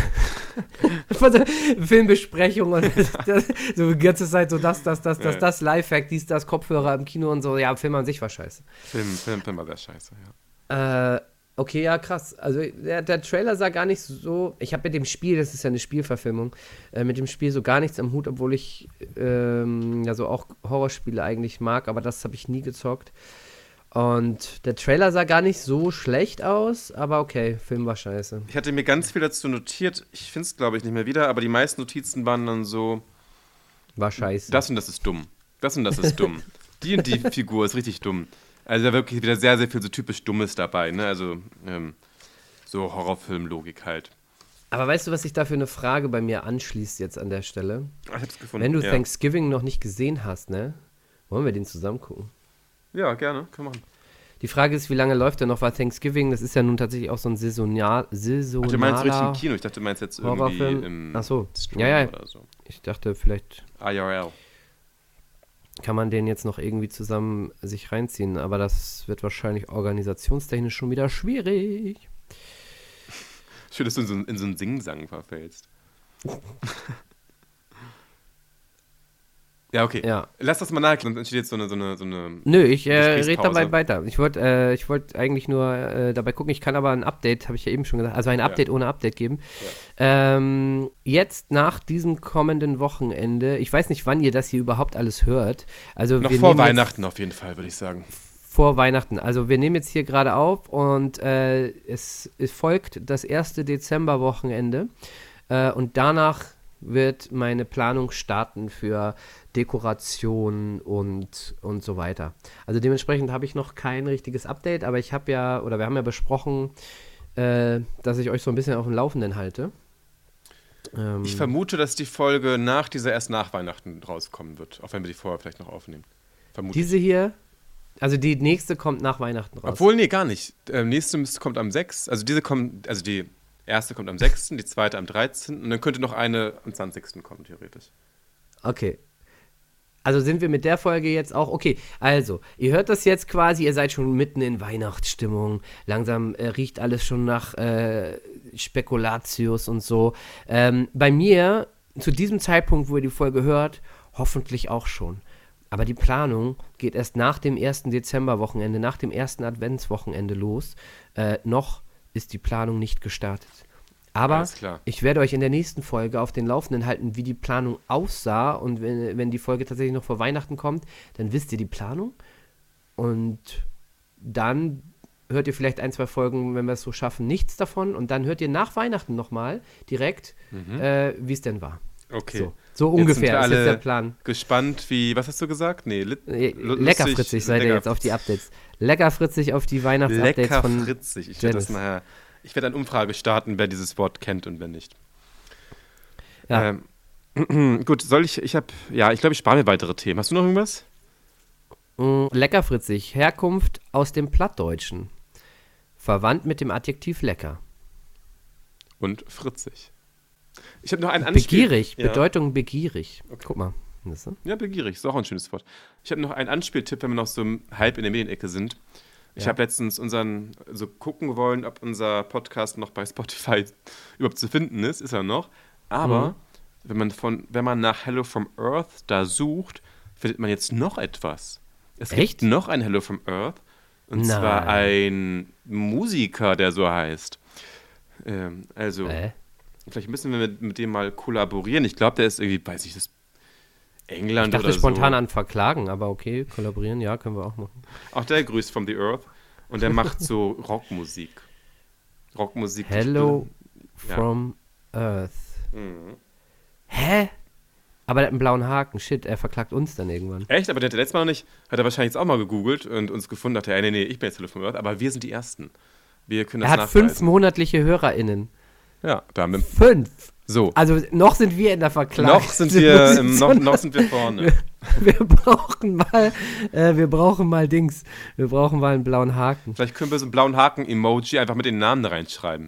Filmbesprechung und so die ganze Zeit so das, Ja. das, Lifehack, das, Kopfhörer im Kino und so. Ja, Film an sich war scheiße. Film war sehr scheiße, ja. Okay, ja, krass. Also der Trailer sah gar nicht so. Ich habe mit dem Spiel, das ist ja eine Spielverfilmung, mit dem Spiel so gar nichts am Hut, obwohl ich ja so auch Horrorspiele eigentlich mag, aber das habe ich nie gezockt. Und der Trailer sah gar nicht so schlecht aus, aber okay, Film war scheiße. Ich hatte mir ganz viel dazu notiert. Ich finde es, glaube ich, nicht mehr wieder, aber die meisten Notizen waren dann so, War scheiße. das und das ist dumm. Das und das ist dumm. Die und die Figur ist richtig dumm. Also da wirklich wieder sehr, sehr viel so typisch Dummes dabei, ne? Also so Horrorfilm-Logik halt. Aber weißt du, was sich da für eine Frage bei mir anschließt jetzt an der Stelle? Ich hab's gefunden. Wenn du ja. Thanksgiving noch nicht gesehen hast, ne? Wollen wir den zusammen gucken? Ja, gerne, können wir machen. Die Frage ist, wie lange läuft der noch? Weil Thanksgiving, das ist ja nun tatsächlich auch so ein saisonaler Ach, du meinst richtig im Kino? Ich dachte, du meinst jetzt irgendwie Horrorfilm. im Ach so. Stream Ja. oder so. Ich dachte, vielleicht IRL. kann man den jetzt noch irgendwie zusammen sich reinziehen, aber das wird wahrscheinlich organisationstechnisch schon wieder schwierig. Schön, dass du in so einen Singsang verfällst. Ja, okay. Ja. Lass das mal nach, sonst entsteht jetzt so eine Nö, ich rede Gesprächspause. dabei weiter. Ich wollte eigentlich nur dabei gucken. Ich kann aber ein Update, habe ich ja eben schon gesagt, also ein Update ohne Update geben. Jetzt nach diesem kommenden Wochenende, ich weiß nicht, wann ihr das hier überhaupt alles hört. Also Noch wir vor nehmen jetzt Weihnachten auf jeden Fall, würde ich sagen. vor Weihnachten. Also wir nehmen jetzt hier gerade auf und es folgt das erste Dezemberwochenende und danach wird meine Planung starten für Dekoration und so weiter. Also dementsprechend habe ich noch kein richtiges Update, aber wir haben ja besprochen, dass ich euch so ein bisschen auf dem Laufenden halte. Ich vermute, dass die Folge erst nach Weihnachten rauskommen wird, auch wenn wir die vorher vielleicht noch aufnehmen. Vermute. Diese hier, also die nächste kommt nach Weihnachten raus. Obwohl, nee, gar nicht. Nächste kommt am 6. Also die erste kommt am 6., die zweite am 13. und dann könnte noch eine am 20. kommen, theoretisch. Okay. Also sind wir mit der Folge jetzt auch, okay, also, ihr hört das jetzt quasi, ihr seid schon mitten in Weihnachtsstimmung, langsam riecht alles schon nach Spekulatius und so. Bei mir, zu diesem Zeitpunkt, wo ihr die Folge hört, hoffentlich auch schon. Aber die Planung geht erst nach dem 1. Dezemberwochenende, nach dem ersten Adventswochenende los. Noch ist die Planung nicht gestartet. Aber Alles klar. ich werde euch in der nächsten Folge auf den Laufenden halten, wie die Planung aussah. Und wenn die Folge tatsächlich noch vor Weihnachten kommt, dann wisst ihr die Planung. Und dann hört ihr vielleicht 1, 2 Folgen, wenn wir es so schaffen, nichts davon. Und dann hört ihr nach Weihnachten nochmal direkt, wie es denn war. Okay. So Jetzt ungefähr sind wir ist jetzt alle der Plan. gespannt, was hast du gesagt? Nee, Leckerfritzig seid ihr jetzt auf die Updates. Leckerfritzig auf die Weihnachtsupdates von Leckerfritzig. Ich werde eine Umfrage starten, wer dieses Wort kennt und wer nicht. Ja. Gut, ich glaube, ich spare mir weitere Themen. Hast du noch irgendwas? Leckerfritzig, Herkunft aus dem Plattdeutschen. Verwandt mit dem Adjektiv lecker. Und fritzig. Ich habe noch ein Anspiel. Begierig, Ja. Bedeutung begierig. Okay. Guck mal. Das, ne? Ja, begierig, ist auch ein schönes Wort. Ich habe noch einen Anspieltipp, wenn wir noch so halb in der Medienecke sind. Ich habe letztens gucken wollen, ob unser Podcast noch bei Spotify überhaupt zu finden ist. Ist er noch. Aber wenn man nach Hello from Earth da sucht, findet man jetzt noch etwas. Es Echt? gibt noch ein Hello from Earth. Und Nein. zwar ein Musiker, der so heißt. Vielleicht müssen wir mit dem mal kollaborieren. Ich glaube, der ist irgendwie, weiß ich, das England Ich dachte oder spontan so. an Verklagen, aber okay, kollaborieren, ja, können wir auch machen. Auch der grüßt from the Earth und der macht so Rockmusik. Hello Ja. from Earth. Mhm. Hä? Aber der hat einen blauen Haken. Shit, er verklagt uns dann irgendwann. Echt? Aber der hat letztes Mal noch nicht, hat er wahrscheinlich jetzt auch mal gegoogelt und uns gefunden, dachte, nee, ich bin jetzt Hello from Earth, aber wir sind die Ersten. Wir können das Er hat 5 nachweisen. monatliche HörerInnen. Ja, da haben wir 5. so. Also noch sind wir in der Verklagung. Noch sind wir vorne. Wir brauchen mal Dings. Wir brauchen mal einen blauen Haken. Vielleicht können wir so einen blauen Haken-Emoji einfach mit den Namen da reinschreiben.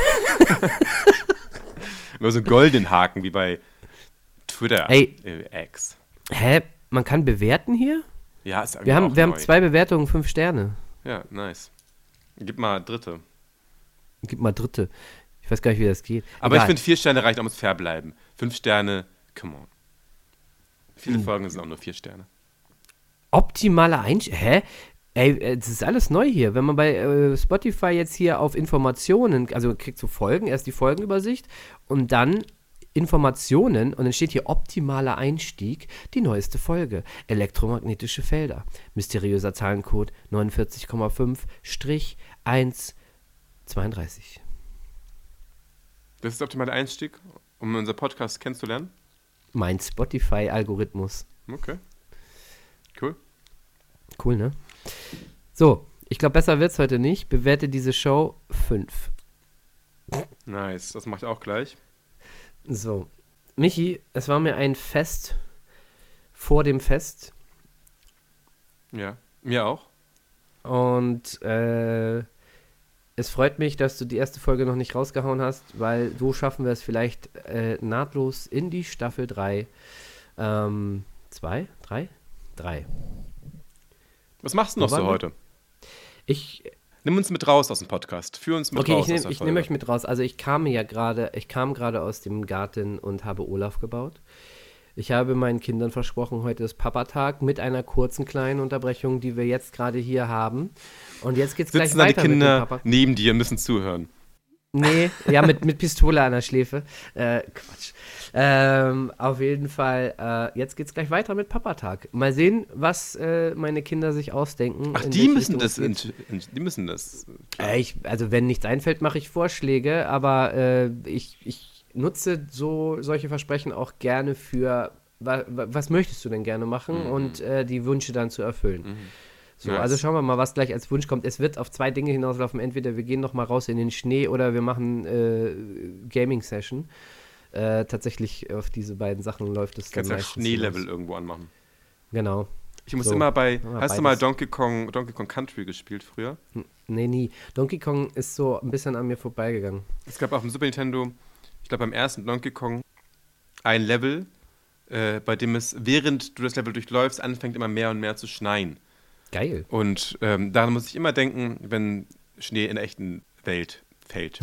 Nur so einen goldenen Haken, wie bei Twitter. Ey. X. Hä? Man kann bewerten hier? Ja, ist Wir haben neu. 2 Bewertungen, 5 Sterne. Ja, nice. Gib mal dritte. Gib mal dritte. Ich weiß gar nicht, wie das geht. Aber Egal. ich finde 4 Sterne reicht, um es fair bleiben. 5 Sterne, come on. Viele Folgen sind auch nur 4 Sterne. Optimale Einstellung. Hä? Ey, das ist alles neu hier. Wenn man bei Spotify jetzt hier auf Informationen, also kriegt so Folgen, erst die Folgenübersicht und dann Informationen und dann steht hier optimaler Einstieg, die neueste Folge. Elektromagnetische Felder. Mysteriöser Zahlencode 49,5-132. Das ist der optimale Einstieg, um unser Podcast kennenzulernen? Mein Spotify-Algorithmus. Okay. Cool. Cool, ne? So, ich glaube, besser wird's heute nicht. Bewerte diese Show 5. Nice, das mache ich auch gleich. So, Michi, es war mir ein Fest vor dem Fest. Ja, mir auch. Und es freut mich, dass du die erste Folge noch nicht rausgehauen hast, weil so schaffen wir es vielleicht nahtlos in die Staffel 3. 2? 3? 3. Was machst du noch so heute? Nimm uns mit raus aus dem Podcast. Führ uns mit raus aus der Folge. Ich nehme euch mit raus. Also ich kam gerade aus dem Garten und habe Olaf gebaut. Ich habe meinen Kindern versprochen, heute ist Papatag mit einer kurzen kleinen Unterbrechung, die wir jetzt gerade hier haben. Und jetzt geht's gleich weiter die Kinder mit dem Papa. neben dir müssen zuhören. Nee, ja, mit Pistole an der Schläfe. Quatsch. Auf jeden Fall, jetzt geht's gleich weiter mit Papatag. Mal sehen, was meine Kinder sich ausdenken. Ach, die müssen das. Die müssen das. Also, wenn nichts einfällt, mache ich Vorschläge, aber ich nutze solche Versprechen auch gerne für, was möchtest du denn gerne machen und die Wünsche dann zu erfüllen. So, nice. Also schauen wir mal, was gleich als Wunsch kommt. Es wird auf 2 Dinge hinauslaufen. Entweder wir gehen noch mal raus in den Schnee oder wir machen Gaming-Session. Tatsächlich auf diese beiden Sachen läuft es dann meistens. Kannst ja Schneelevel irgendwo anmachen. Genau. Ich muss immer hast du mal Donkey Kong Country gespielt früher? Nee, nie. Donkey Kong ist so ein bisschen an mir vorbeigegangen. Es gab auf dem Super Nintendo, ich glaube beim ersten Donkey Kong, ein Level, bei dem es, während du das Level durchläufst, anfängt immer mehr und mehr zu schneien. Geil. Und daran muss ich immer denken, wenn Schnee in der echten Welt fällt.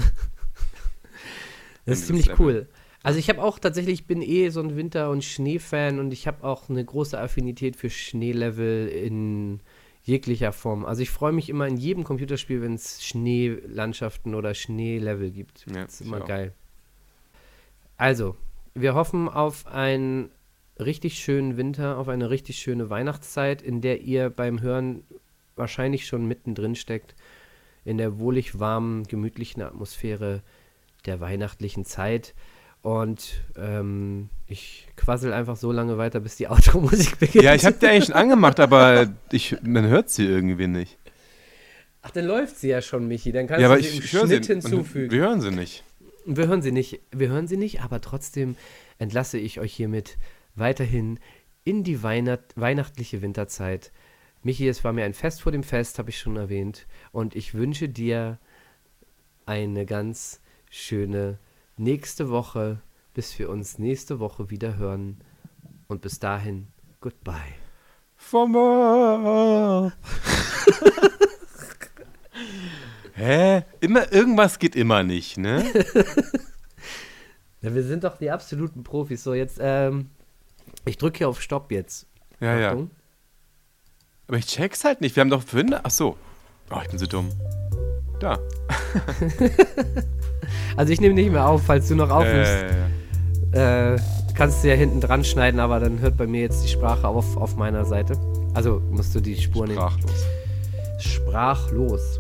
Das ist ziemlich cool. Also ich habe auch tatsächlich, bin so ein Winter- und Schneefan und ich habe auch eine große Affinität für Schneelevel in jeglicher Form. Also ich freue mich immer in jedem Computerspiel, wenn es Schneelandschaften oder Schneelevel gibt. Ja, das ist immer geil. Also, wir hoffen auf einen richtig schönen Winter, auf eine richtig schöne Weihnachtszeit, in der ihr beim Hören wahrscheinlich schon mittendrin steckt, in der wohlig warmen, gemütlichen Atmosphäre der weihnachtlichen Zeit. Und ich quassel einfach so lange weiter, bis die Outro-Musik beginnt. Ja, ich habe die eigentlich schon angemacht, aber man hört sie irgendwie nicht. Ach, dann läuft sie ja schon, Michi. Dann kannst du sie im Schnitt hinzufügen. Wir hören sie nicht. Wir hören sie nicht, aber trotzdem entlasse ich euch hiermit weiterhin in die weihnachtliche Winterzeit. Michi, es war mir ein Fest vor dem Fest, habe ich schon erwähnt. Und ich wünsche dir eine ganz schöne nächste Woche, bis wir uns nächste Woche wieder hören. Und bis dahin, goodbye. Hä? Irgendwas geht immer nicht, ne? Ja, wir sind doch die absoluten Profis. So, jetzt, ich drücke hier auf Stopp jetzt. Ja, Achtung. Ja. Aber ich check's halt nicht. Wir haben doch vorhin. Ach so. Oh, ich bin so dumm. Da. Also ich nehme nicht mehr auf, falls du noch aufnimmst. Kannst du ja hinten dran schneiden, aber dann hört bei mir jetzt die Sprache auf meiner Seite. Also musst du die Spur nehmen. Sprachlos.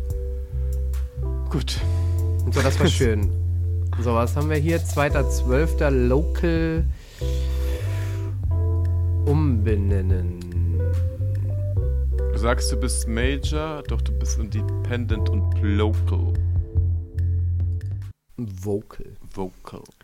Gut. Und so, das war schön. So, was haben wir hier? 2.12. Local umbenennen. Du sagst, du bist Major, doch du bist Independent und Local. Vocal. Vocal.